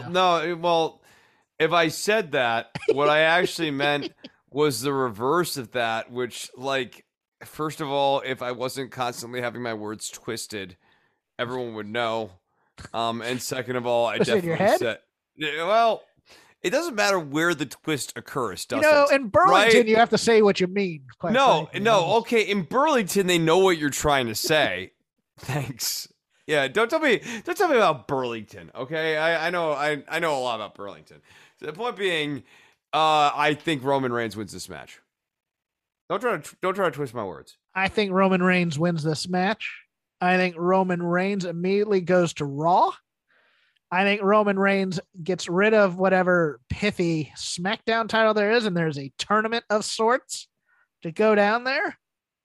if I said that, what I actually meant was the reverse of that, which, like, first of all, if I wasn't constantly having my words twisted, everyone would know. And second of all, I definitely said, well, it doesn't matter where the twist occurs, does it? In Burlington, right? You have to say what you mean. Okay. In Burlington, they know what you're trying to say. Thanks. Yeah, don't tell me about Burlington. Okay, I know a lot about Burlington. So the point being, I think Roman Reigns wins this match. Don't try to twist my words. I think Roman Reigns wins this match. I think Roman Reigns immediately goes to Raw. I think Roman Reigns gets rid of whatever pithy SmackDown title there is, and there's a tournament of sorts to go down there.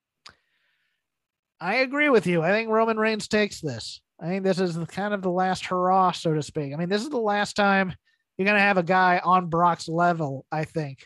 I agree with you. I think Roman Reigns takes this. I think this is kind of the last hurrah, so to speak. I mean, this is the last time you're going to have a guy on Brock's level, I think,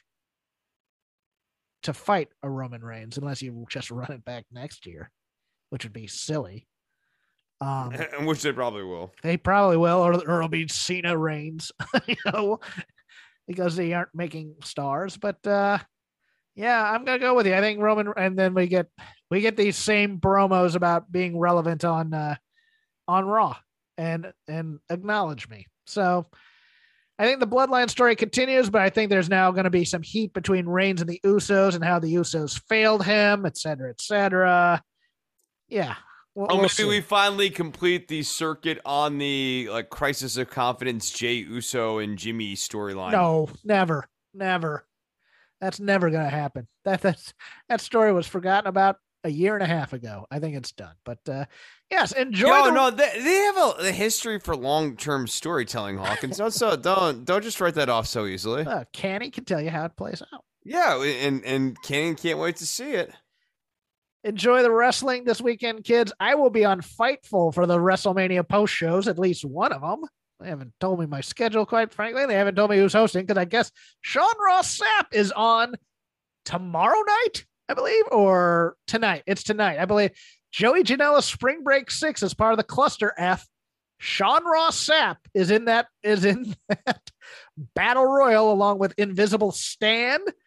to fight a Roman Reigns, unless you just run it back next year, which would be silly. Which they probably will. They probably will, or it'll be Cena Reigns, because they aren't making stars. But yeah, I'm gonna go with you. I think Roman, and then we get these same promos about being relevant on Raw and acknowledge me. So I think the bloodline story continues, but I think there's now going to be some heat between Reigns and the Usos and how the Usos failed him, et cetera, et cetera. Yeah. Maybe we finally complete the circuit on the crisis of confidence Jey Uso and Jimmy storyline. No, never. That's never going to happen. That story was forgotten about a year and a half ago. I think it's done. But yes, enjoy. They have a history for long-term storytelling, Hawkins. Don't just write that off so easily. Canny can tell you how it plays out. Yeah, and Canny can't wait to see it. Enjoy the wrestling this weekend, kids. I will be on Fightful for the WrestleMania post shows, at least one of them. They haven't told me my schedule, quite frankly. They haven't told me who's hosting, because I guess Sean Ross Sapp is on tomorrow night, I believe, or tonight. It's tonight, I believe. Joey Janela's Spring Break 6 is part of the Cluster F. Sean Ross Sapp is in that Battle Royal along with Invisible Stan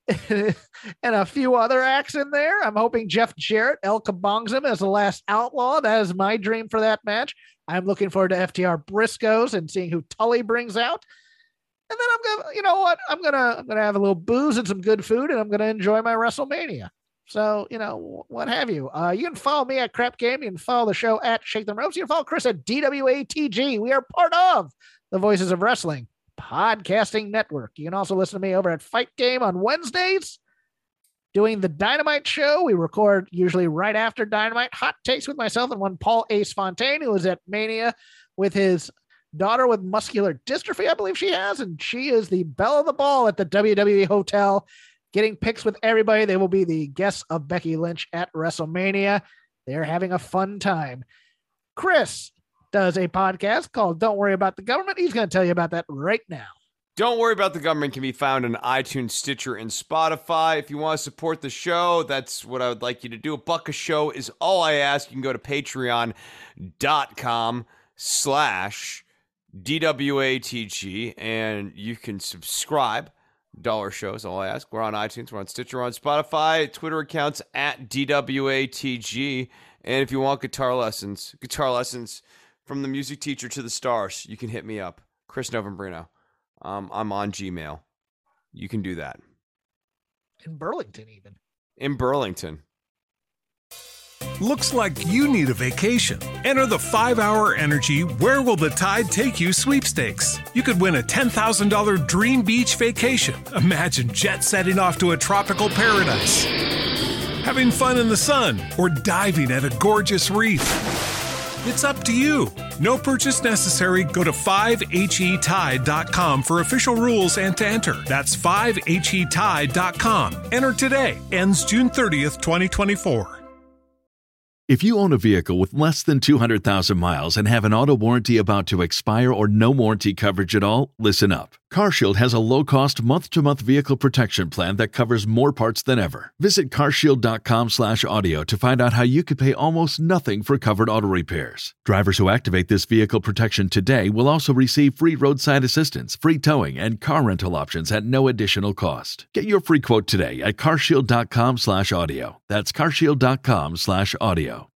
and a few other acts in there. I'm hoping Jeff Jarrett, El Kabongzim as the last outlaw. That is my dream for that match. I'm looking forward to FTR Briscoes and seeing who Tully brings out. And then I'm gonna, you know what? I'm gonna have a little booze and some good food, and I'm gonna enjoy my WrestleMania. So, you know, what have you? You can follow me at Crap Game. You can follow the show at Shake Them Ropes. You can follow Chris at DWATG. We are part of the Voices of Wrestling Podcasting Network. You can also listen to me over at Fight Game on Wednesdays, doing the Dynamite show. We record usually right after Dynamite. Hot Takes with myself and one Paul Ace Fontaine, who is at Mania with his daughter with muscular dystrophy, I believe she has, and she is the belle of the ball at the WWE Hotel, getting pics with everybody. They will be the guests of Becky Lynch at WrestleMania. They're having a fun time. Chris does a podcast called Don't Worry About the Government. He's going to tell you about that right now. Don't Worry About the Government can be found on iTunes, Stitcher, and Spotify. If you want to support the show, that's what I would like you to do. $1 a show is all I ask. You can go to patreon.com/DWATG and you can subscribe. $1 show is all I ask. We're on iTunes, we're on Stitcher, we're on Spotify, Twitter accounts at DWATG. And if you want guitar lessons from the music teacher to the stars, you can hit me up, Chris Novembrino. I'm on Gmail. You can do that. In Burlington, even. In Burlington. Looks like you need a vacation. Enter the 5-Hour Energy Where Will the Tide Take You sweepstakes. You could win a $10,000 dream beach vacation. Imagine jet setting off to a tropical paradise, having fun in the sun, or diving at a gorgeous reef. It's up to you. No purchase necessary. Go to 5HETide.com for official rules and to enter. That's 5HETide.com. Enter today. Ends June 30th, 2024. If you own a vehicle with less than 200,000 miles and have an auto warranty about to expire or no warranty coverage at all, listen up. CarShield has a low-cost month-to-month vehicle protection plan that covers more parts than ever. Visit carshield.com/audio to find out how you could pay almost nothing for covered auto repairs. Drivers who activate this vehicle protection today will also receive free roadside assistance, free towing, and car rental options at no additional cost. Get your free quote today at carshield.com/audio. That's carshield.com/audio.